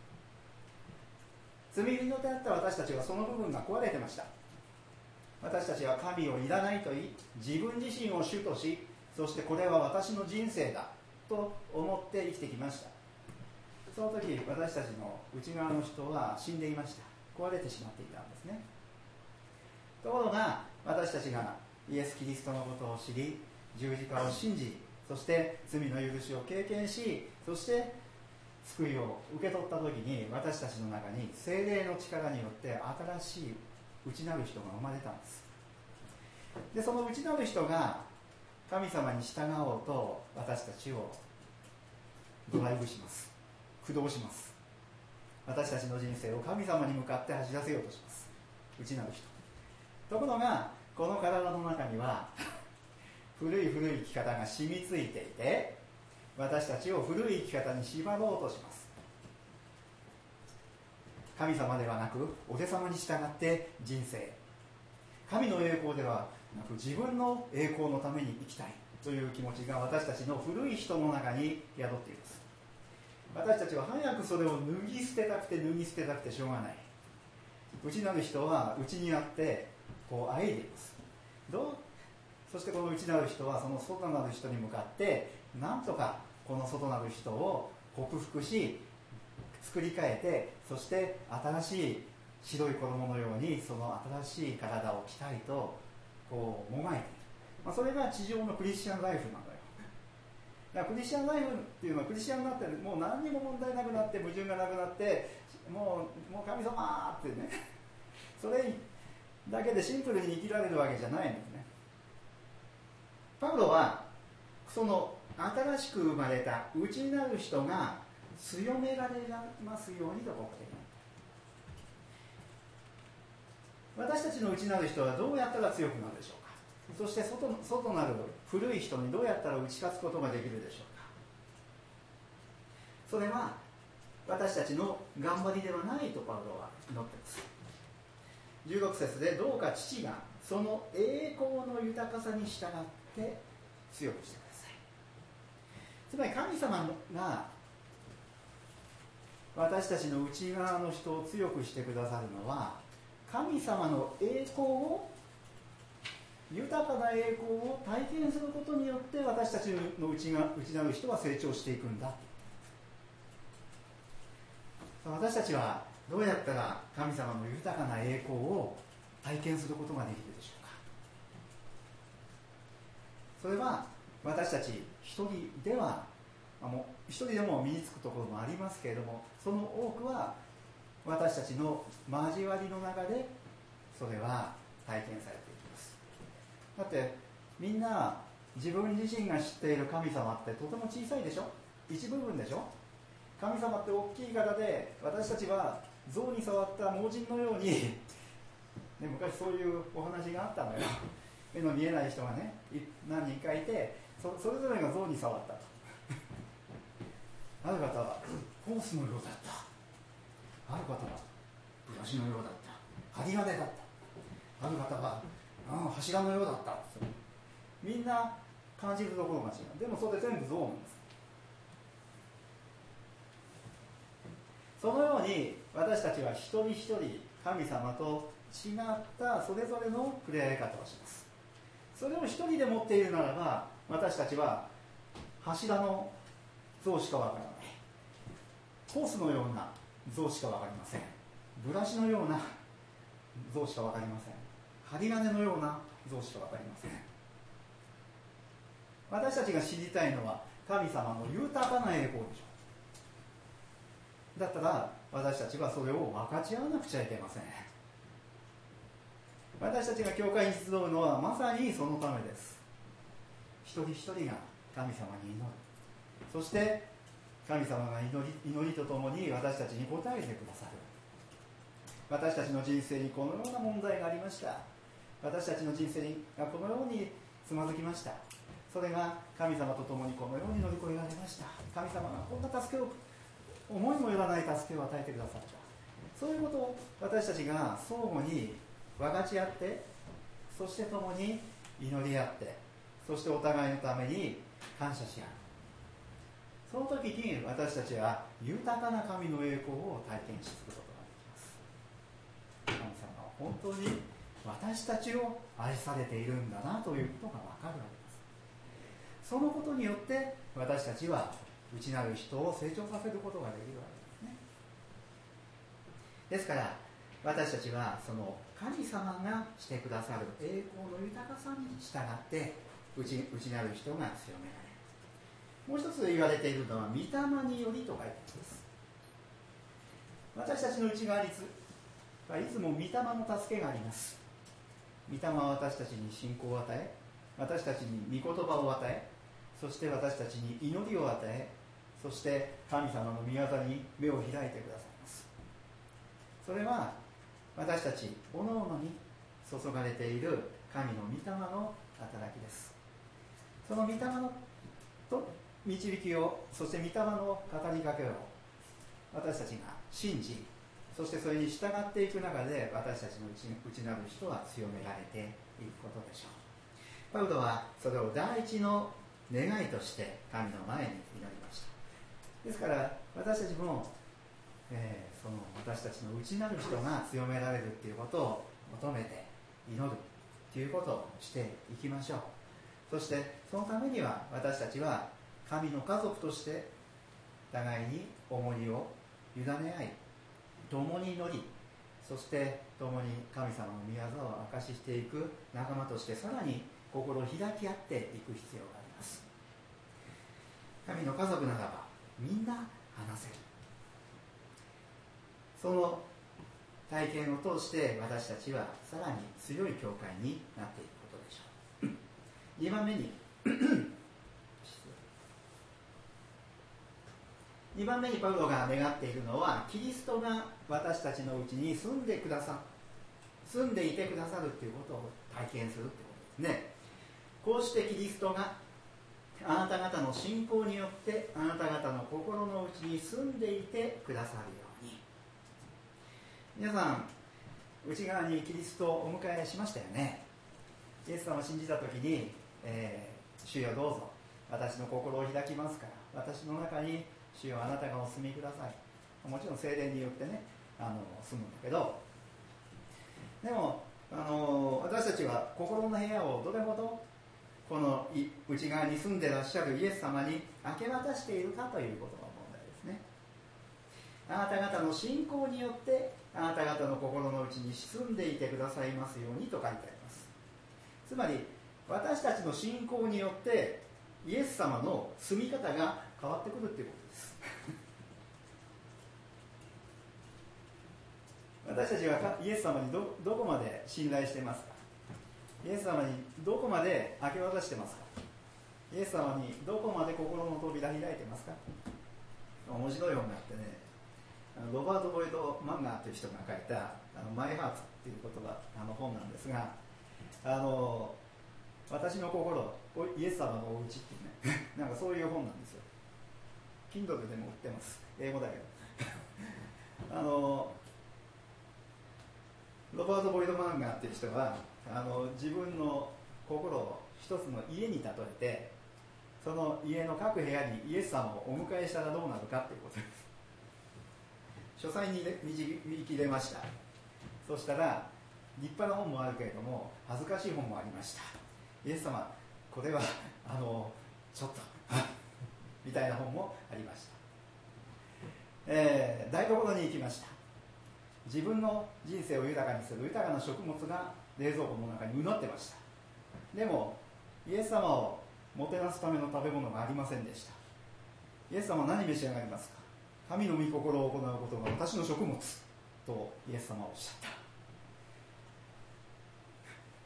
罪人であった私たちはその部分が壊れてました。私たちは神をいらないと言い、自分自身を主とし、そしてこれは私の人生だと思って生きてきました。その時私たちの内側の人は死んでいました。壊れてしまっていたんですね。ところが私たちがイエス・キリストのことを知り、十字架を信じ、そして罪の許しを経験し、そして救いを受け取った時に私たちの中に聖霊の力によって新しい内なる人が生まれたんです。でその内なる人が神様に従おうと私たちをドライブします。駆動します。私たちの人生を神様に向かって走らせようとします。内なる人。ところがこの体の中には古い古い生き方が染みついていて、私たちを古い生き方に縛ろうとします。神様ではなくお手様に従って人生、神の栄光ではなく自分の栄光のために生きたいという気持ちが私たちの古い人の中に宿っています。私たちは早くそれを脱ぎ捨てたくて脱ぎ捨てたくてしょうがない。内なる人は内にあってこうあえいでいます。 どうそしてこの内なる人はその外なる人に向かってなんとかこの外なる人を克服し作り変えて、そして新しい白い衣のようにその新しい体を着たいとこうもがいている、まあ、それが地上のクリスチャンライフなんだよ。だからクリスチャンライフっていうのは、クリスチャンになってもう何にも問題なくなって矛盾がなくなってもう、もう神様ってねそれだけでシンプルに生きられるわけじゃないんですね。パウロはその新しく生まれた内なる人が強められますようにと告げている。私たちの内なる人はどうやったら強くなるでしょうか。そして 外, 外なる古い人にどうやったら打ち勝つことができるでしょうか。それは私たちの頑張りではないとパウロは祈っています。じゅうろく節で、どうか父がその栄光の豊かさに従って強くしてください。つまり神様が私たちの内側の人を強くしてくださるのは、神様の栄光を、豊かな栄光を体験することによって私たちの内が内なる人は成長していくんだ。私たちはどうやったら神様の豊かな栄光を体験することができるでしょうか。それは私たち一人ではもう一人でも身につくところもありますけれども、その多くは私たちの交わりの中でそれは体験されていきます。だってみんな自分自身が知っている神様ってとても小さいでしょ。一部分でしょ。神様って大きい方で、私たちは象に触った盲人のように、ね、昔そういうお話があったのよ。目の見えない人がね何人かいて、 そ, それぞれが象に触ったとある方はホースのようだった、ある方はブラシのようだった、針金だった、ある方は、うん、柱のようだった。みんな感じるところが違う。でもそれ全部象なんです。そのように私たちは一人一人神様と違ったそれぞれの触れ合い方をします。それを一人で持っているならば、私たちは柱の像しかわからない、ホースのような像しかわかりません、ブラシのような像しかわかりません、針金のような像しかわかりません。私たちが知りたいのは神様の豊かな栄光でしょう。だったら私たちはそれを分かち合わなくちゃいけません。私たちが教会に集うのはまさにそのためです。一人一人が神様に祈る、そして神様が祈り、祈りとともに私たちに応えてくださる。私たちの人生にこのような問題がありました、私たちの人生がこのようにつまずきました、それが神様と共にこのように乗り越えられました、神様がこんな助けを、思いもよらない助けを与えてくださった。そういうことを私たちが相互に分かち合って、そして共に祈り合って、そしてお互いのために感謝し合う。その時に私たちは豊かな神の栄光を体験することができます。神様は本当に私たちを愛されているんだなということが分かるわけです。そのことによって私たちは内なる人を成長させることができるわけですね。ですから私たちはその神様がしてくださる栄光の豊かさに従って内なる人が強められる。もう一つ言われているのは御霊によりと書いてあります。私たちの内側にはいつも御霊の助けがあります。御霊は私たちに信仰を与え、私たちに御言葉を与え、そして私たちに祈りを与え、そして神様の御業に目を開いてくださいます。それは私たち各々に注がれている神の御霊の働きです。その御霊のと導きを、そして御霊の語りかけを私たちが信じ、そしてそれに従っていく中で私たちの内なる人は強められていくことでしょう。パウロはそれを第一の願いとして神の前に祈りました。ですから私たちも、えー、その私たちの内なる人が強められるということを求めて祈るということをしていきましょう。そしてそのためには私たちは神の家族として互いに重荷を委ね合い、共に祈り、そして共に神様の御業を証ししていく仲間として、さらに心を開き合っていく必要があります。神の家族ならばみんな話せる。その体験を通して私たちはさらに強い教会になっていくことでしょう。にばんめににばんめにパウロが願っているのは、キリストが私たちのうちに住んでくださ住んでいてくださるということを体験するということですね。こうしてキリストがあなた方の信仰によってあなた方の心の内に住んでいてくださるように。皆さん、内側にキリストをお迎えしましたよね。イエス様を信じたときに、えー、主よどうぞ私の心を開きますから私の中に主よあなたがお住みください。もちろん聖霊によってね、あの住むんだけど、でもあの私たちは心の部屋をどれほどこの内側に住んでらっしゃるイエス様に明け渡しているかということが問題ですね。あなた方の信仰によってあなた方の心の内に住んでいてくださいますようにと書いてあります。つまり私たちの信仰によってイエス様の住み方が変わってくるということです。私たちはイエス様に ど, どこまで信頼していますか。イエス様にどこまで明け渡してますか。イエス様にどこまで心の扉開いてますか。面白い本があってね、ロバート・ボイド・マンガーという人が書いたあのマイハーツっていう言葉あの本なんですが、あの私の心イエス様のお家っていうねなんかそういう本なんですよ。 Kindle でも売ってます。英語だけどあのロバート・ボイド・マンガーっていう人はあの自分の心を一つの家に例えて、その家の各部屋にイエス様をお迎えしたらどうなるかっていうことです。書斎に導き出ました。そしたら立派な本もあるけれども恥ずかしい本もありました。イエス様これはあのちょっとみたいな本もありました。えー、台所に行きました。自分の人生を豊かにする豊かな食物が冷蔵庫の中にうなってました。でもイエス様をもてなすための食べ物がありませんでした。イエス様は何召し上がりますか。神の御心を行うことが私の食物とイエス様はおっしゃった。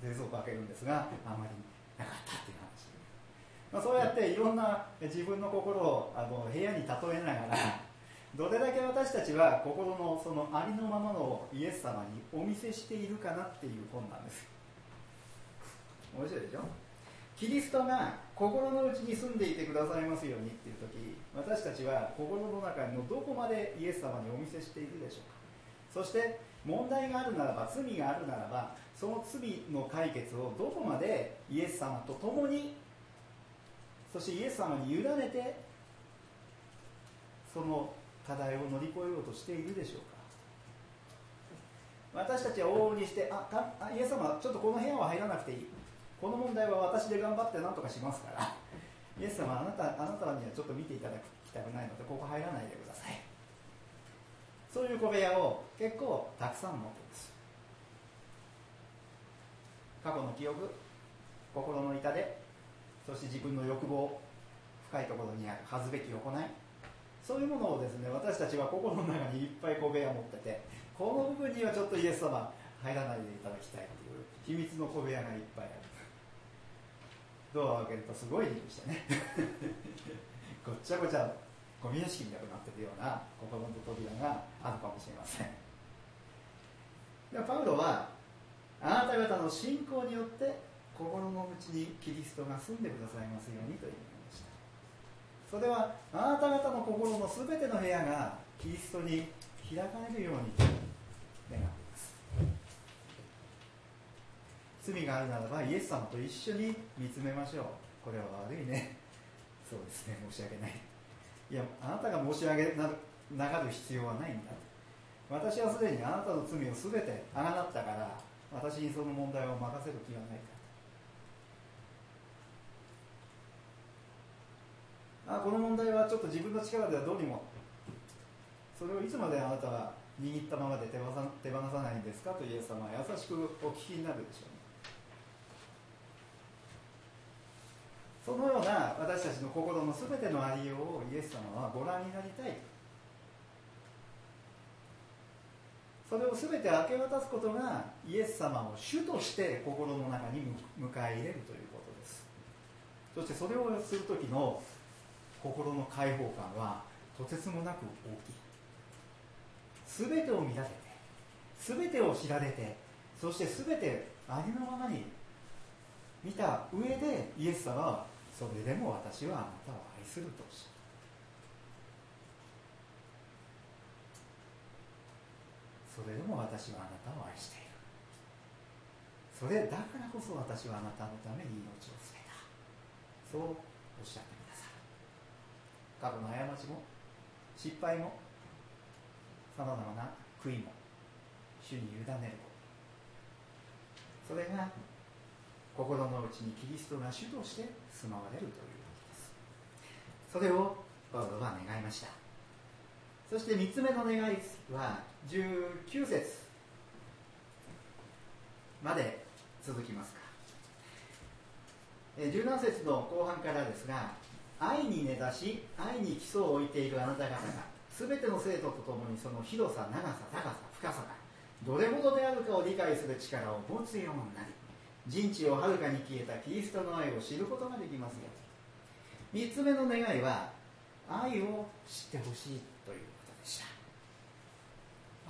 冷蔵庫を開けるんですがあまりなかったっていう話、まあ、そうやっていろんな自分の心をあの部屋に例えながらどれだけ私たちは心のそのありのままのイエス様にお見せしているかなっていう本なんです。面白いでしょ。キリストが心の内に住んでいてくださいますようにっていう時、私たちは心の中のどこまでイエス様にお見せしているでしょうか。そして問題があるならば、罪があるならば、その罪の解決をどこまでイエス様と共に、そしてイエス様に委ねてその課題を乗り越えようとしているでしょうか。私たちは往々にしてああイエス様ちょっとこの部屋は入らなくていい、この問題は私で頑張って何とかしますから、イエス様あなた、あなたにはちょっと見ていただきたくないのでここ入らないでください。そういう小部屋を結構たくさん持っています。過去の記憶、心の痛手、そして自分の欲望、深いところにある恥ずべき行い、そういうものをですね、私たちは心の中にいっぱい小部屋持ってて、この部分にはちょっとイエス様入らないでいただきたいっていう秘密の小部屋がいっぱいある。ドアを開けるとすごいリでしたねごっちゃごちゃゴミ屋敷みたいになってるような心の扉があるかもしれません。でパウロはあなた方の信仰によって心の内にキリストが住んでくださいますようにというものでした。それはあなた方の心のすべての部屋がキリストに開かれるように願っています。罪があるならばイエス様と一緒に見つめましょう。これは悪いね、そうですね、申し訳ない、いやあなたが申し上げなながる必要はないんだ、私はすでにあなたの罪をすべてあがなったから私にその問題を任せる気はないか。あ、この問題はちょっと自分の力ではどうにも、それをいつまであなたは握ったままで手放さ、手放さないんですかとイエス様は優しくお聞きになるでしょうね。そのような私たちの心のすべてのありようをイエス様はご覧になりたい。それをすべて明け渡すことがイエス様を主として心の中に迎え入れるということです。そしてそれをする時の心の解放感はとてつもなく大きい。すべてを見られて、すべてを知られて、そしてすべてありのままに見た上でイエス様はそれでも私はあなたを愛するとおっしゃる。それでも私はあなたを愛している。それだからこそ私はあなたのために命を捨てた。そうおっしゃってくださる。過去の過ちも失敗もさまざまな悔いも主に委ねること、それが心の内にキリストが主として住まわれるということです。それをパウロは願いました。そしてみっつめの願いはじゅうきゅう節まで続きますか。じゅうなな節の後半からですが、愛に根ざし愛に基礎を置いているあなた方がすべての生徒とともにその広さ、長さ、高さ、深さがどれほどであるかを理解する力を持つようになり、人知をはるかに消えたキリストの愛を知ることができますよ。みっつめの願いは愛を知ってほしいということでした。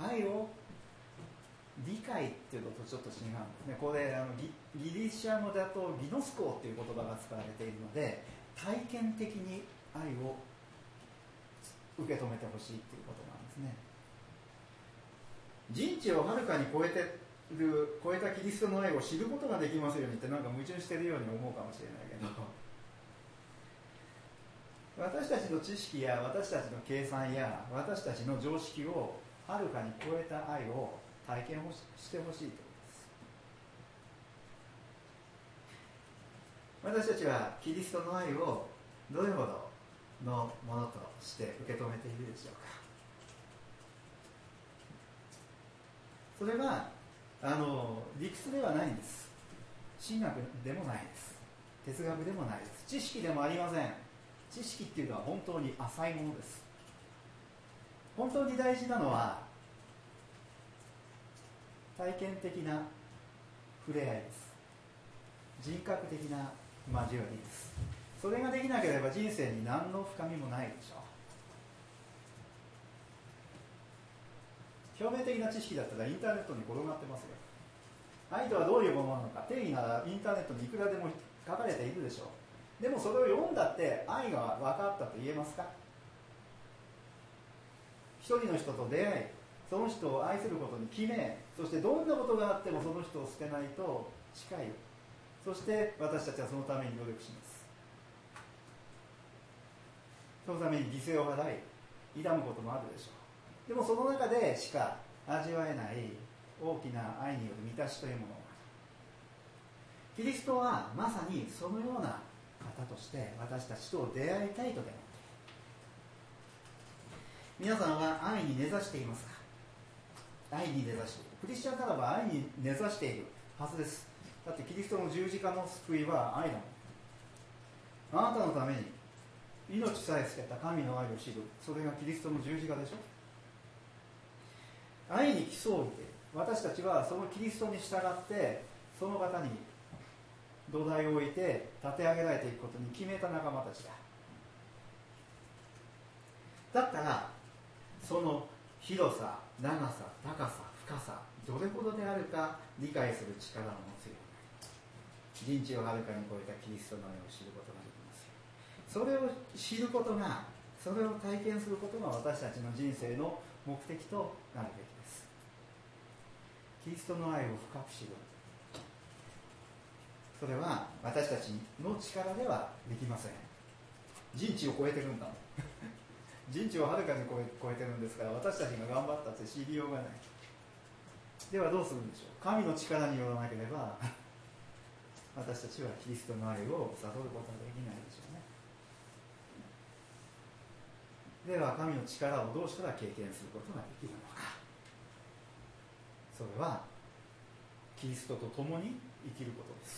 愛を理解っていうのとちょっと違うんですね。これあの ギ, ギリシャ語だとギノスコーっていう言葉が使われているので、体験的に愛を受け止めてほしいっていうことなんですね。人知をはるかに超えてる超えたキリストの愛を知ることができますようにってなんか矛盾してるように思うかもしれないけど、私たちの知識や私たちの計算や私たちの常識をはるかに超えた愛を体験をしてほしいということです。私たちはキリストの愛をどれほどのものとして受け止めているでしょうか。それはあの理屈ではないんです。神学でもないです。哲学でもないです。知識でもありません。知識っていうのは本当に浅いものです。本当に大事なのは体験的な触れ合いです。人格的な交わりです。それができなければ人生に何の深みもないでしょう。表面的な知識だったらインターネットに転がってますよ。愛とはどういうものなのか、定義ならインターネットにいくらでも書かれているでしょう。でもそれを読んだって愛が分かったと言えますか。一人の人と出会い、その人を愛することに決め、そしてどんなことがあってもその人を捨てないと誓い、そして私たちはそのために努力します。そのために犠牲を払い挑むこともあるでしょう。でもその中でしか味わえない大きな愛による満たしというものがある。キリストはまさにそのような方として私たちと出会いたいと願っている。皆さんは愛に根ざしていますか。愛に根ざしている。クリスチャンならば愛に根ざしているはずです。だってキリストの十字架の救いは愛だもん。あなたのために命さえ捨てた神の愛を知る、それがキリストの十字架でしょ。愛に基礎を置いて、私たちはそのキリストに従ってその方に土台を置いて立て上げられていくことに決めた仲間たちだ。だったらその広さ、長さ、高さ、深さ、どれほどであるか理解する力を持つようになり、人知をはるかに超えたキリストの愛を知ることができますよ。それを知ることが、それを体験することが私たちの人生の目的となるべきです。キリストの愛を深く知る、それは私たちの力ではできません。人知を超えてるんだもん人知をはるかに超え、超えてるんですから、私たちが頑張ったって知りようがない。 ではどうするんでしょう。神の力によらなければ私たちはキリストの愛を悟ることはできないでしょうね。では神の力をどうしたら経験することができるのか。それはキリストと共に生きることです。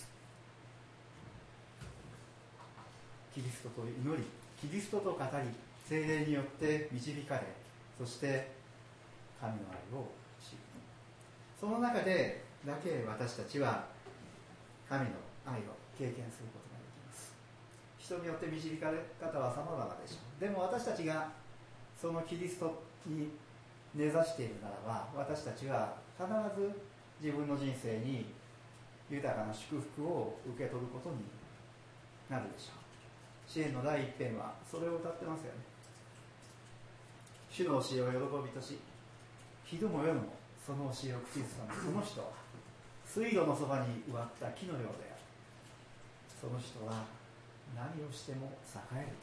キリストと祈り、キリストと語り、聖霊によって導かれ、そして神の愛を知る。その中でだけ私たちは神の愛を経験することができます。人によって導かれ方は様々でしょう。でも私たちがそのキリストに根ざしているならば、私たちは必ず自分の人生に豊かな祝福を受け取ることになるでしょう。詩篇の第一編はそれを歌ってますよね。主の教えを喜びとし、昼も夜もその教えを口ずさむその人は水路のそばに植わった木のようである。その人は何をしても栄える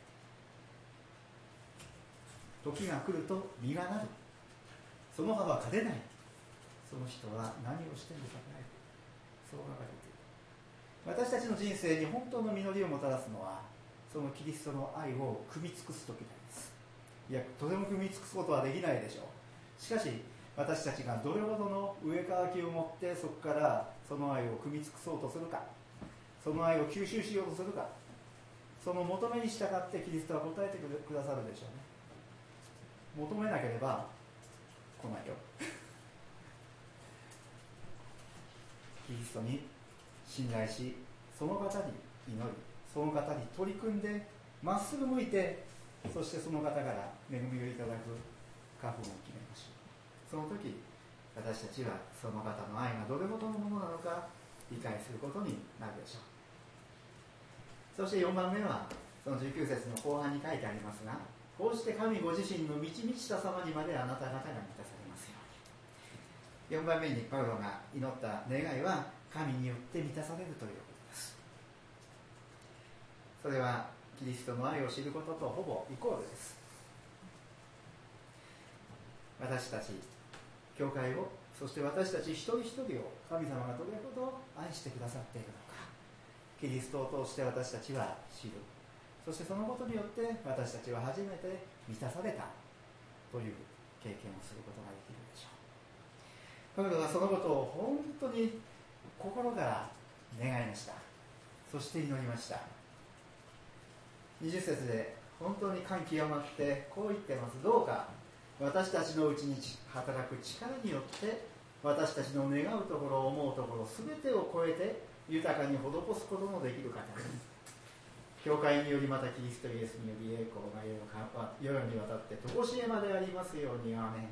と書かれている。時が来ると実がなる。その葉は枯れない。その人は何をしても栄える。そう書かれている。私たちの人生に本当の実りをもたらすのは、そのキリストの愛を汲み尽くす時なんです。いや、とても汲み尽くすことはできないでしょう。しかし私たちがどれほどの上乾きを持ってそこからその愛を汲み尽くそうとするか、その愛を吸収しようとするか、その求めに従ってキリストは答えてくださるでしょうね。求めなければ来ないよキリストに信頼し、その方に祈り、その方に取り組んでまっすぐ向いて、そしてその方から恵みをいただく覚悟を決めましょう。その時私たちはその方の愛がどれほどのものなのか理解することになるでしょう。そしてよんばんめはそのじゅうきゅう節の後半に書いてありますが、こうして神ご自身の満ち満ちた様にまであなた方が満たされますように。よんばんめにパウロが祈った願いは神によって満たされるということです。それはキリストの愛を知ることとほぼイコールです。私たち教会を、そして私たち一人一人を神様がどれほど愛してくださっているのか、キリストを通して私たちは知る。そしてそのことによって私たちは初めて満たされたという経験をすることができるでしょう。パウロはそのことを本当に心から願いました。そして祈りました。にじゅっ節で本当に感極まってこう言ってます。どうか私たちのうちに働く力によって私たちの願うところ、思うところ全てを超えて豊かに施すことのできる方です。教会により、またキリストイエスにより栄光が世々にわたってとこしえまでありますように。アーメン。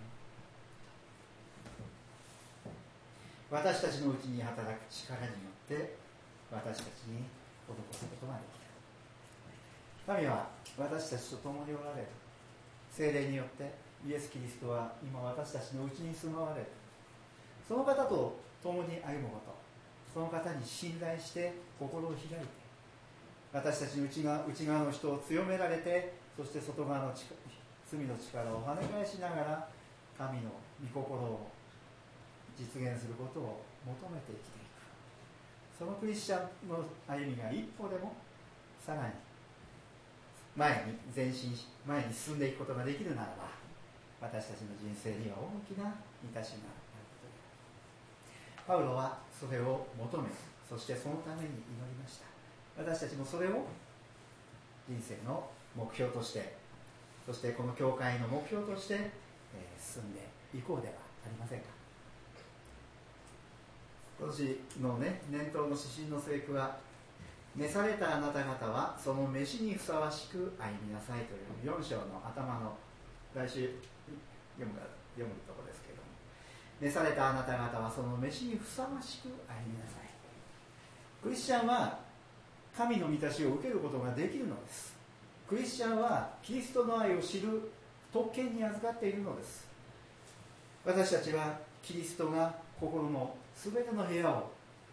私たちのうちに働く力によって私たちに施すことができる。神は私たちと共におられる。聖霊によってイエス・キリストは今私たちのうちに住まわれる。その方と共に歩むこと、その方に信頼して心を開いて、私たちの内側、内側の人を強められて、そして外側の罪の力を跳ね返しながら神の御心を実現することを求めて生きていく。そのクリスチャンの歩みが一歩でもさらに前に前進し、前に進んでいくことができるならば、私たちの人生には大きな満たしがあることである。パウロはそれを求め、そしてそのために祈りました。私たちもそれを人生の目標として、そしてこの教会の目標として、えー、進んでいこうではありませんか。今年のね、年頭の指針の聖句は、召されたあなた方はその召しにふさわしく歩みなさいというよん章の頭の来週読む読むところですけれども、召されたあなた方はその召しにふさわしく歩みなさい。クリスチャンは神の満たしを受けることができるのです。クリスチャンはキリストの愛を知る特権に預かっているのです。私たちはキリストが心のすべての部屋を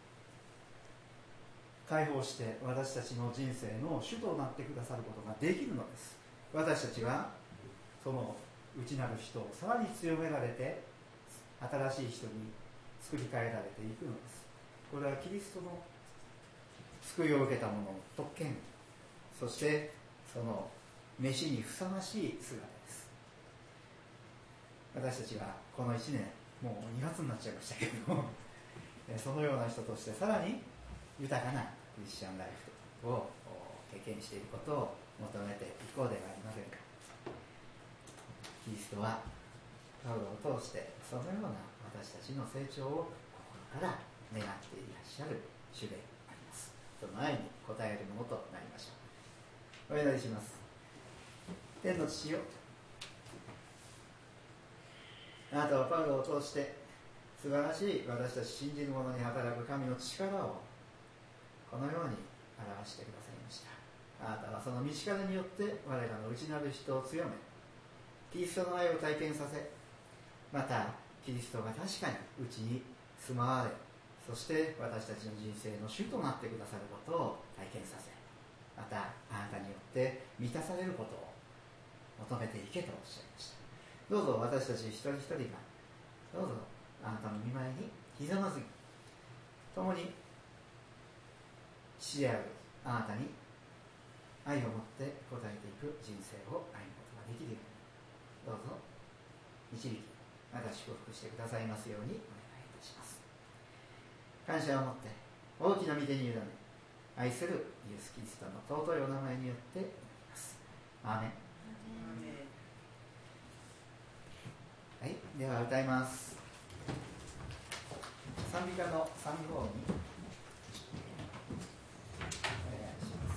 解放して私たちの人生の主となってくださることができるのです。私たちはその内なる人をさらに強められて、 新しい人に作り変えられていくのです。これはキリストの救いを受けた者の特権、そしてその召しにふさわしい姿です。私たちはこのいちねん、もうにがつになっちゃいましたけれどもそのような人としてさらに豊かなクリスチャンライフを経験していくことを求めていこうではありませんか。キリストはパウロを通してそのような私たちの成長を心から願っていらっしゃる主であります。その愛に応えるものとなりましょう。お祈りします。天の父よ、あなたはパウロを通して素晴らしい私たち信じる者に働く神の力をこのように表してくださいました。あなたはその道からによって我らの内なる人を強め、キリストの愛を体験させ、またキリストが確かにうちに住まわれ、そして私たちの人生の主となってくださることを体験させ、またあなたによって満たされることを求めていけとおっしゃいました。どうぞ私たち一人一人がどうぞあなたの御前にひざまずき、共に父であるあなたに愛を持って応えていく人生を歩むことができるように、どうぞ導き、また祝福してくださいますようにお願いいたします。感謝を持って大きな御手に委ね、愛するイエス・キリストの尊いお名前によって祈ります。アーメン。はい、では歌います。賛美歌のさん号にお願いします。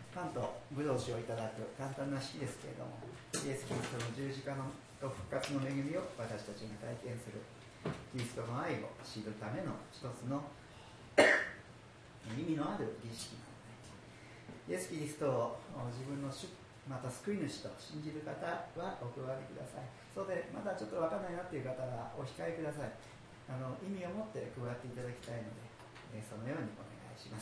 パンとブドウ酒をいただく簡単な式ですけれども、イエス・キリストの十字架のと復活の恵みを私たちが体験する、キリストの愛を知るための一つの意味のある儀式なので、イエス・キリストを自分の主また救い主と信じる方はお加わりください。そうでまだちょっと分からないなっていう方はお控えください。あの意味を持って加わっていただきたいので、そのようにお願いします。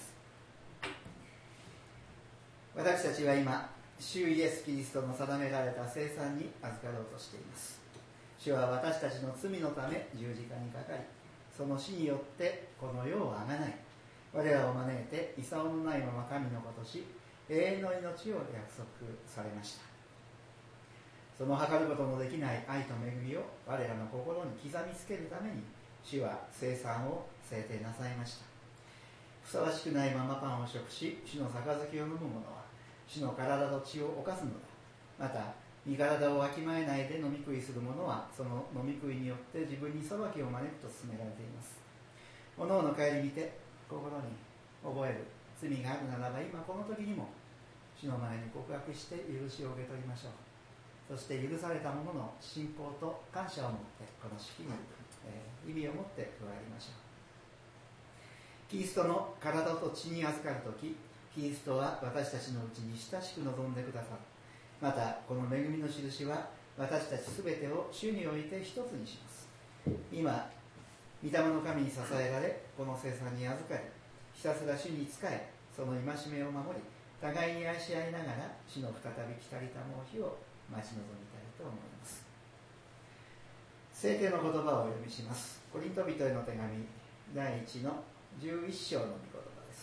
私たちは今、主イエス・キリストの定められた聖餐に預かろうとしています。主は私たちの罪のため十字架にかかり、その死によってこの世をあがない、我らを招いて功のないまま神の子とし、永遠の命を約束されました。その計ることのできない愛と恵みを我らの心に刻みつけるために、主は聖餐を制定なさいました。ふさわしくないままパンを食し、主の杯を飲む者は主の体と血を犯すのだ。また身体をわきまえないで飲み食いする者は、その飲み食いによって自分に裁きを招くと勧められています。おのおの顧みて心に覚える罪があるならば、今この時にも主の前に告白して許しを受け取りましょう。そして許された者の信仰と感謝を持ってこの式に、えー、意味を持って加わりましょう。キリストの体と血に預かるとき、キリストは私たちのうちに親しく望んでくださる。またこの恵みの印は私たちすべてを主において一つにします。今御霊の神に支えられ、この聖餐に預かり、ひたすら主に仕え、その戒めを守り、互いに愛し合いながら主の再び来たりたもう日を待ち望みたいと思います。聖典の言葉をお読みします。コリント人への手紙だいいちのじゅういっ章の御言葉です。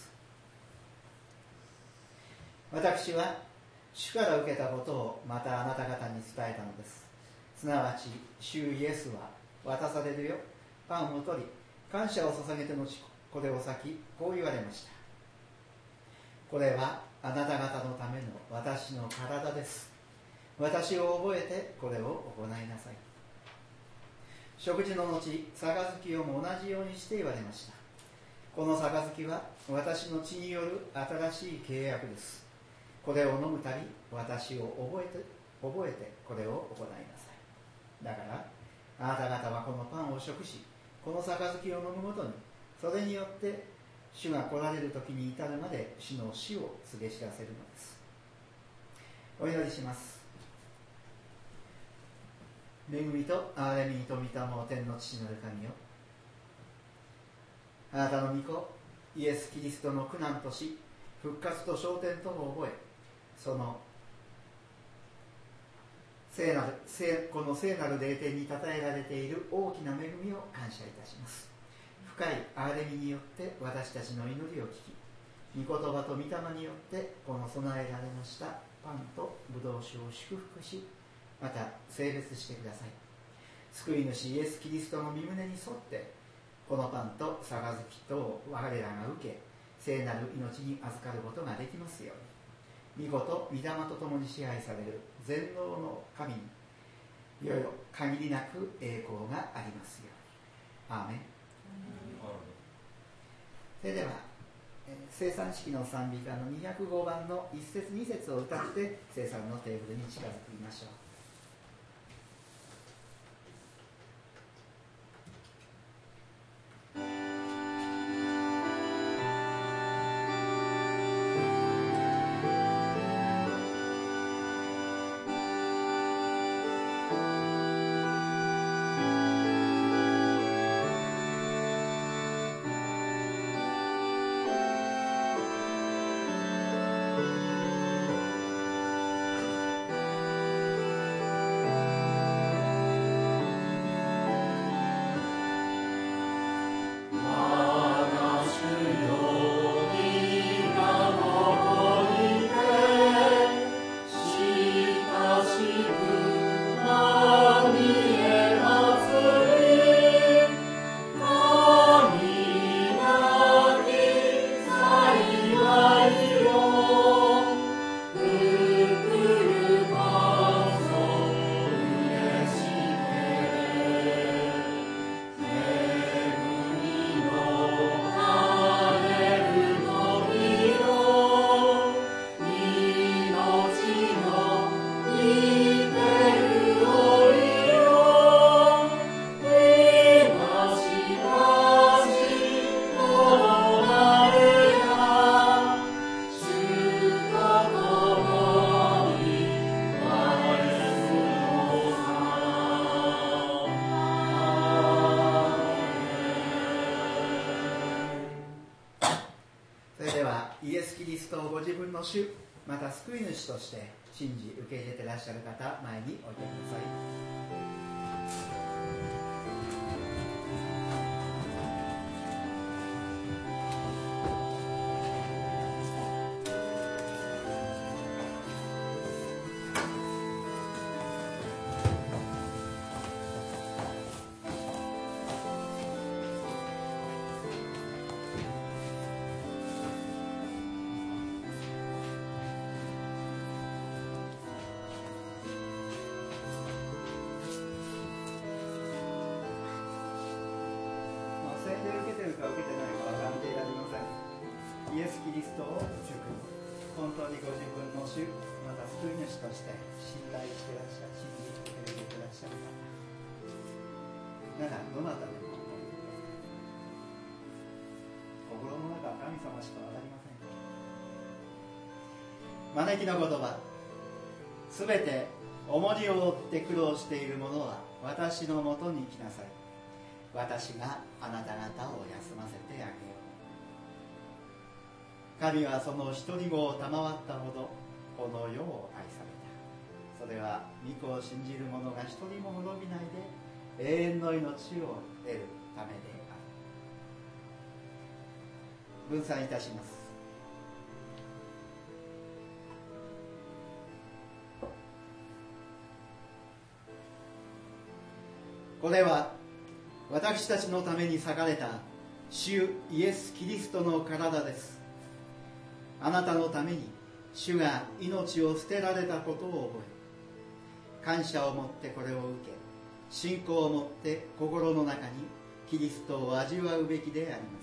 私は主から受けたことをまたあなた方に伝えたのです。すなわち主イエスは渡されるよ、パンを取り感謝を捧げてのちこれを裂き、こう言われました。これはあなた方のための私の体です。私を覚えてこれを行いなさい。食事の後、杯をも同じようにして言われました。この杯は私の血による新しい契約です。これを飲むたび、私を覚えて覚えてこれを行いなさい。だからあなた方はこのパンを食し、この杯を飲むごとに、それによって主が来られる時に至るまで主の死を告げ知らせるのです。お祈りします。恵みと憐れみと御霊を天の父なる神よ、あなたの御子イエス・キリストの苦難と死、復活と昇天とを覚え、その聖なる聖この聖なる霊典にたたえられている大きな恵みを感謝いたします。深い憐れみによって私たちの祈りを聞き、御言葉と御霊によってこの備えられましたパンとブドウ酒を祝福し、また聖別してください。救い主イエス・キリストの御胸に沿ってこのパンと杯とを我らが受け、聖なる命に預かることができますように、御子と御霊と共に支配される全能の神にいよいよ限りなく栄光がありますように。アーメン。それでは聖餐式の賛美歌のにひゃくごばんのいっ節に節を歌って聖餐のテーブルに近づきましょう。 「 イエス・キリストをご自分の主また救い主として信じ受け入れていらっしゃる方、前においてください。イエス・キリストを主本当にご自分の主また救い主として信頼していらっしゃる、信じていらっしゃる方ならどなたでも心の中は神様しか分かりません。招きの言葉、すべて重荷を負って苦労している者は私のもとに来なさい。私があなた方を休ませてあげよう。神はその一人子を賜ったほどこの世を愛された。それは御子を信じる者が一人も滅びないで永遠の命を得るためである。分散いたします。これは私たちのために裂かれた主イエス・キリストの体です。あなたのために主が命を捨てられたことを覚え、感謝を持ってこれを受け、信仰を持って心の中にキリストを味わうべきであります。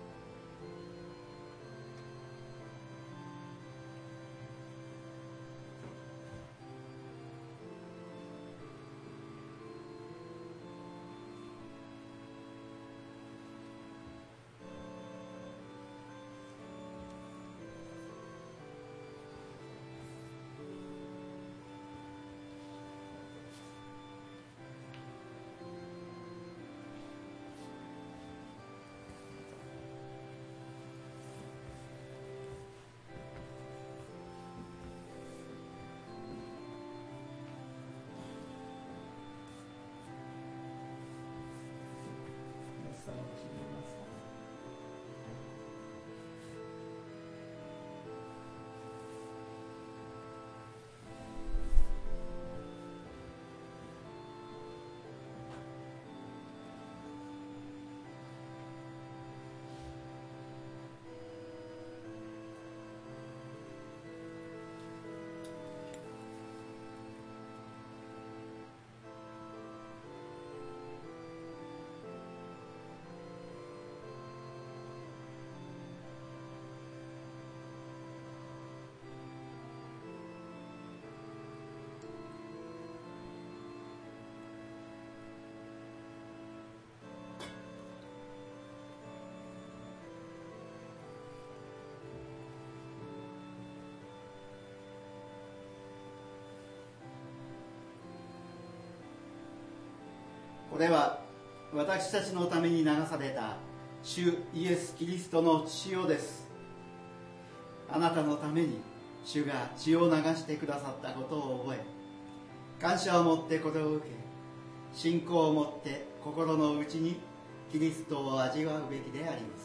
これは私たちのために流された主イエス・キリストの血潮です。あなたのために主が血を流してくださったことを覚え、感謝を持ってこれを受け、信仰を持って心の内にキリストを味わうべきであります。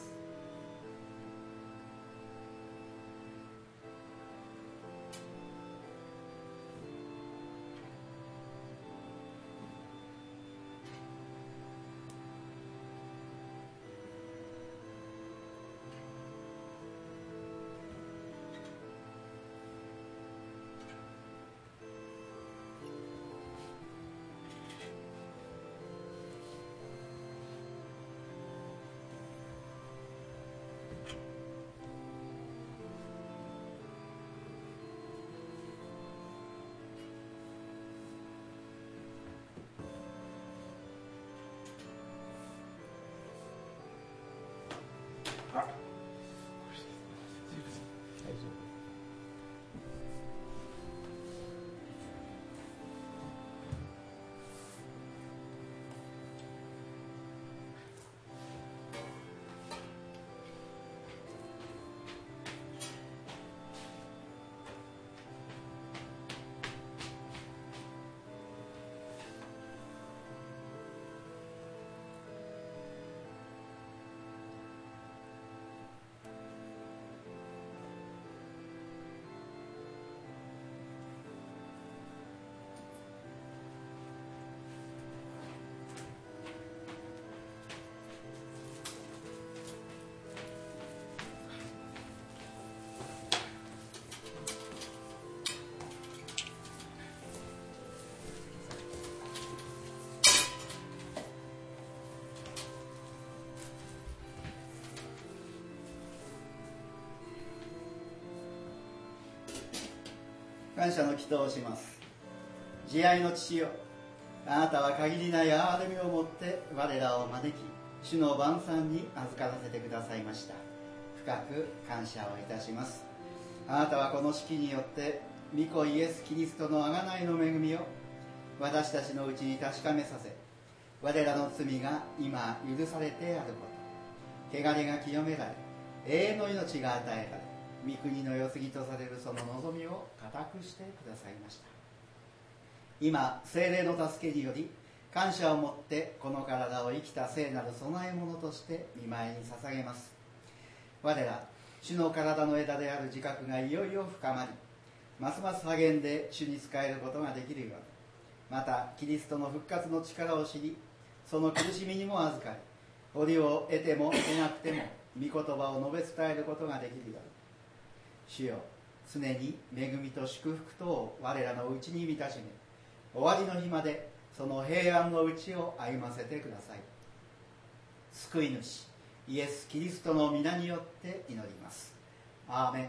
感謝の祈祷をします。慈愛の父よ、あなたは限りない憐れみをもって我らを招き、主の晩餐に預からせてくださいました。深く感謝をいたします。あなたはこの式によって御子イエス・キリストの贖いの恵みを私たちのうちに確かめさせ、我らの罪が今許されてあること、汚れが清められ、永遠の命が与えられ、御国の世継ぎとされるその望みを固くしてくださいました。今聖霊の助けにより感謝を持ってこの体を生きた聖なる供え物として御前に捧げます。我ら主の体の枝である自覚がいよいよ深まり、ますます励んで主に仕えることができるように、またキリストの復活の力を知り、その苦しみにも預かり、折を得ても得なくても御言葉を述べ伝えることができるように、主よ、常に恵みと祝福とを我らのうちに満たしめ、終わりの日までその平安のうちを歩ませてください。救い主イエス・キリストの皆によって祈ります。アーメン。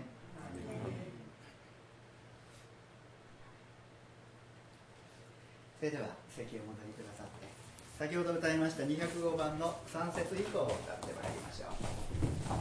それでは席をお戻りくださって、先ほど歌いましたにひゃくごばんのさん節以降を歌ってまいりましょう。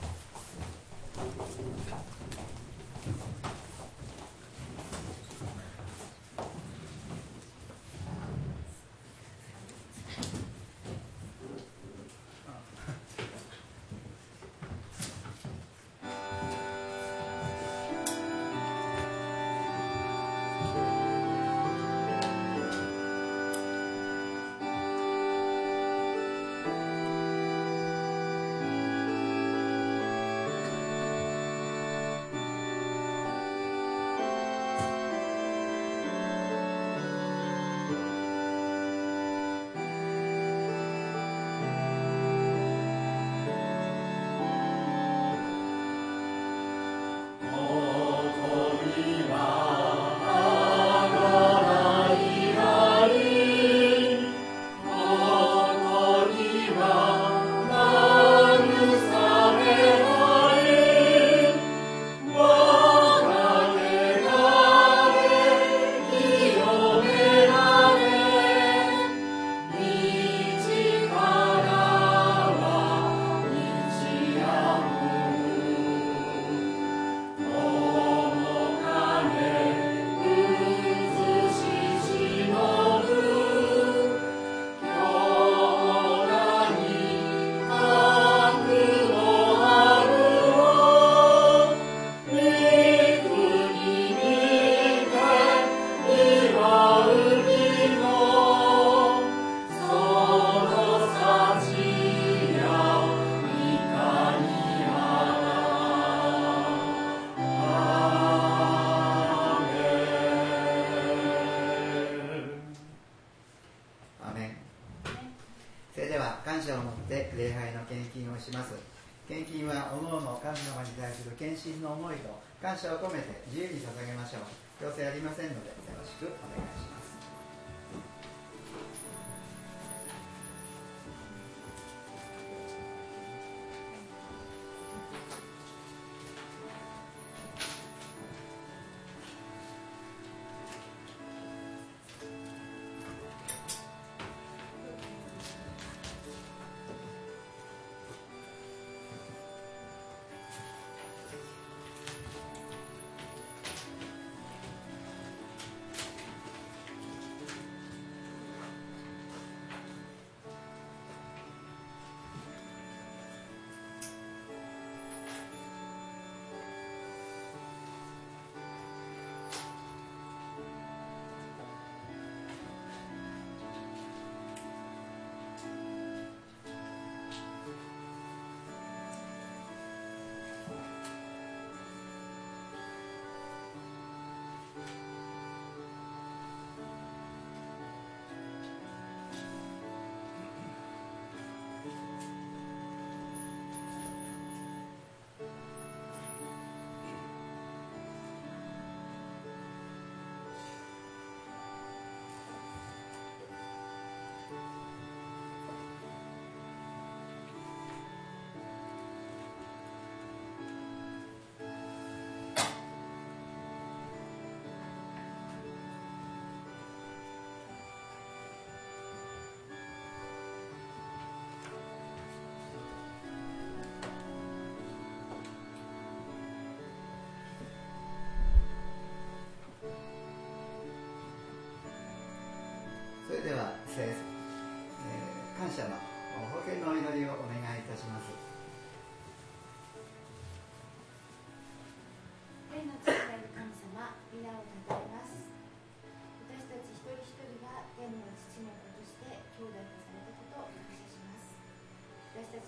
献身の思いと感謝を込めて自由に捧げましょう。強制ありませんのでよろしくお願いします。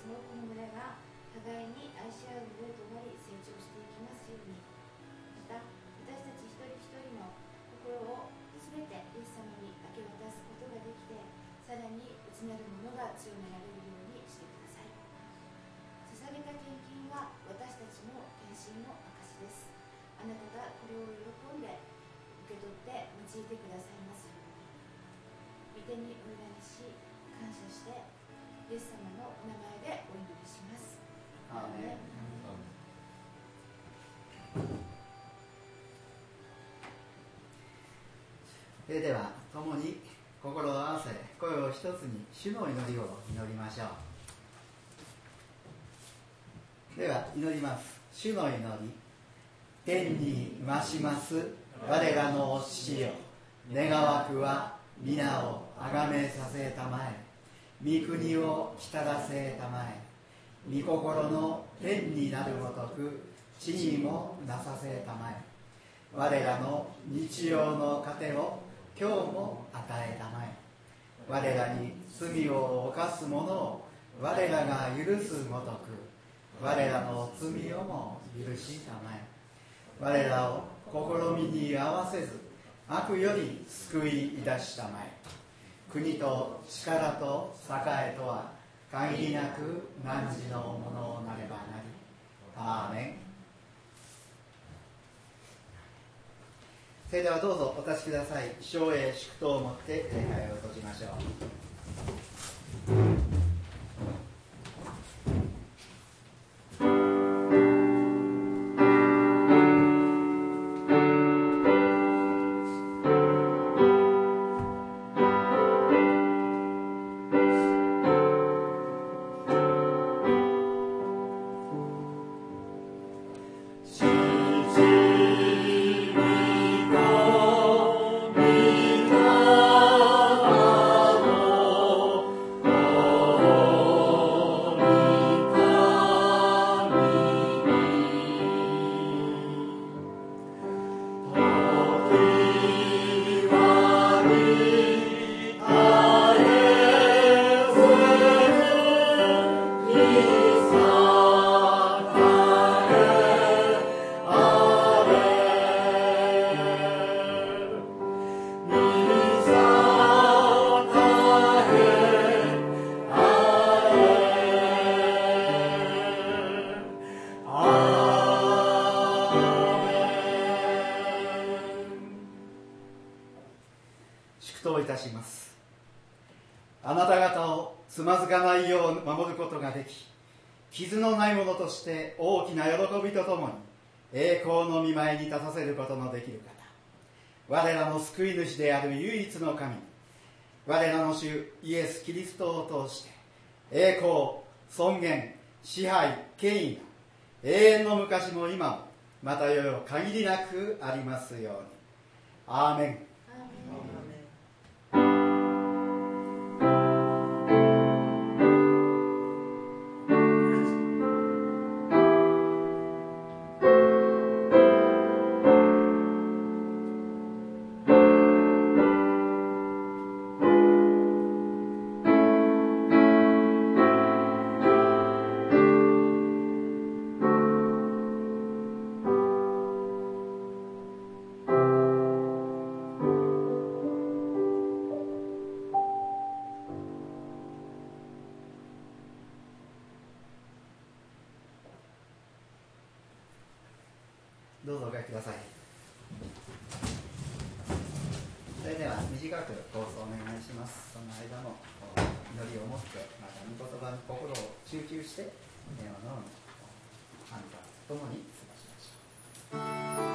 つのこの村が互いに愛し合う村となり成長していきますように。また私たち一人一人の心をすべてイエス様に明け渡すことができて、さらに内なるものが強められるようにしてください。捧げた献金は私たちの献身の証です。あなたがこれを喜んで受け取って用いてくださいますように。御手にお委ねし感謝して、イエス様のお名前でお祈りします。アーメン。 それでは共に心を合わせ、声を一つに主の祈りを祈りましょう。では祈ります。主の祈り。天に増します我らの父よ、願わくは皆をあがめさせたまえ、御国を来たらせたまえ、御心の天になるごとく地にもなさせたまえ、我らの日曜の糧を今日も与えたまえ、我らに罪を犯す者を我らが許すごとく我らの罪をも許したまえ、我らを試みに合わせず悪より救い出したまえ、国と力と栄とは限りなく汝のものなればなり。アーメン。それではどうぞお立ちください。唱詠祝祷をもって礼拝を閉じましょう。傷のないものとして大きな喜びとともに栄光の御前に立たせることのできる方、我らの救い主である唯一の神、我らの主イエス・キリストを通して栄光、尊厳、支配、権威が永遠の昔も今もまた世々限りなくありますように。アーメン。どうぞお書きください。それでは短く放送お願いします。その間も祈りを持って、また御言葉に心を集中して、おのおのあなたと共に過ごしましょう。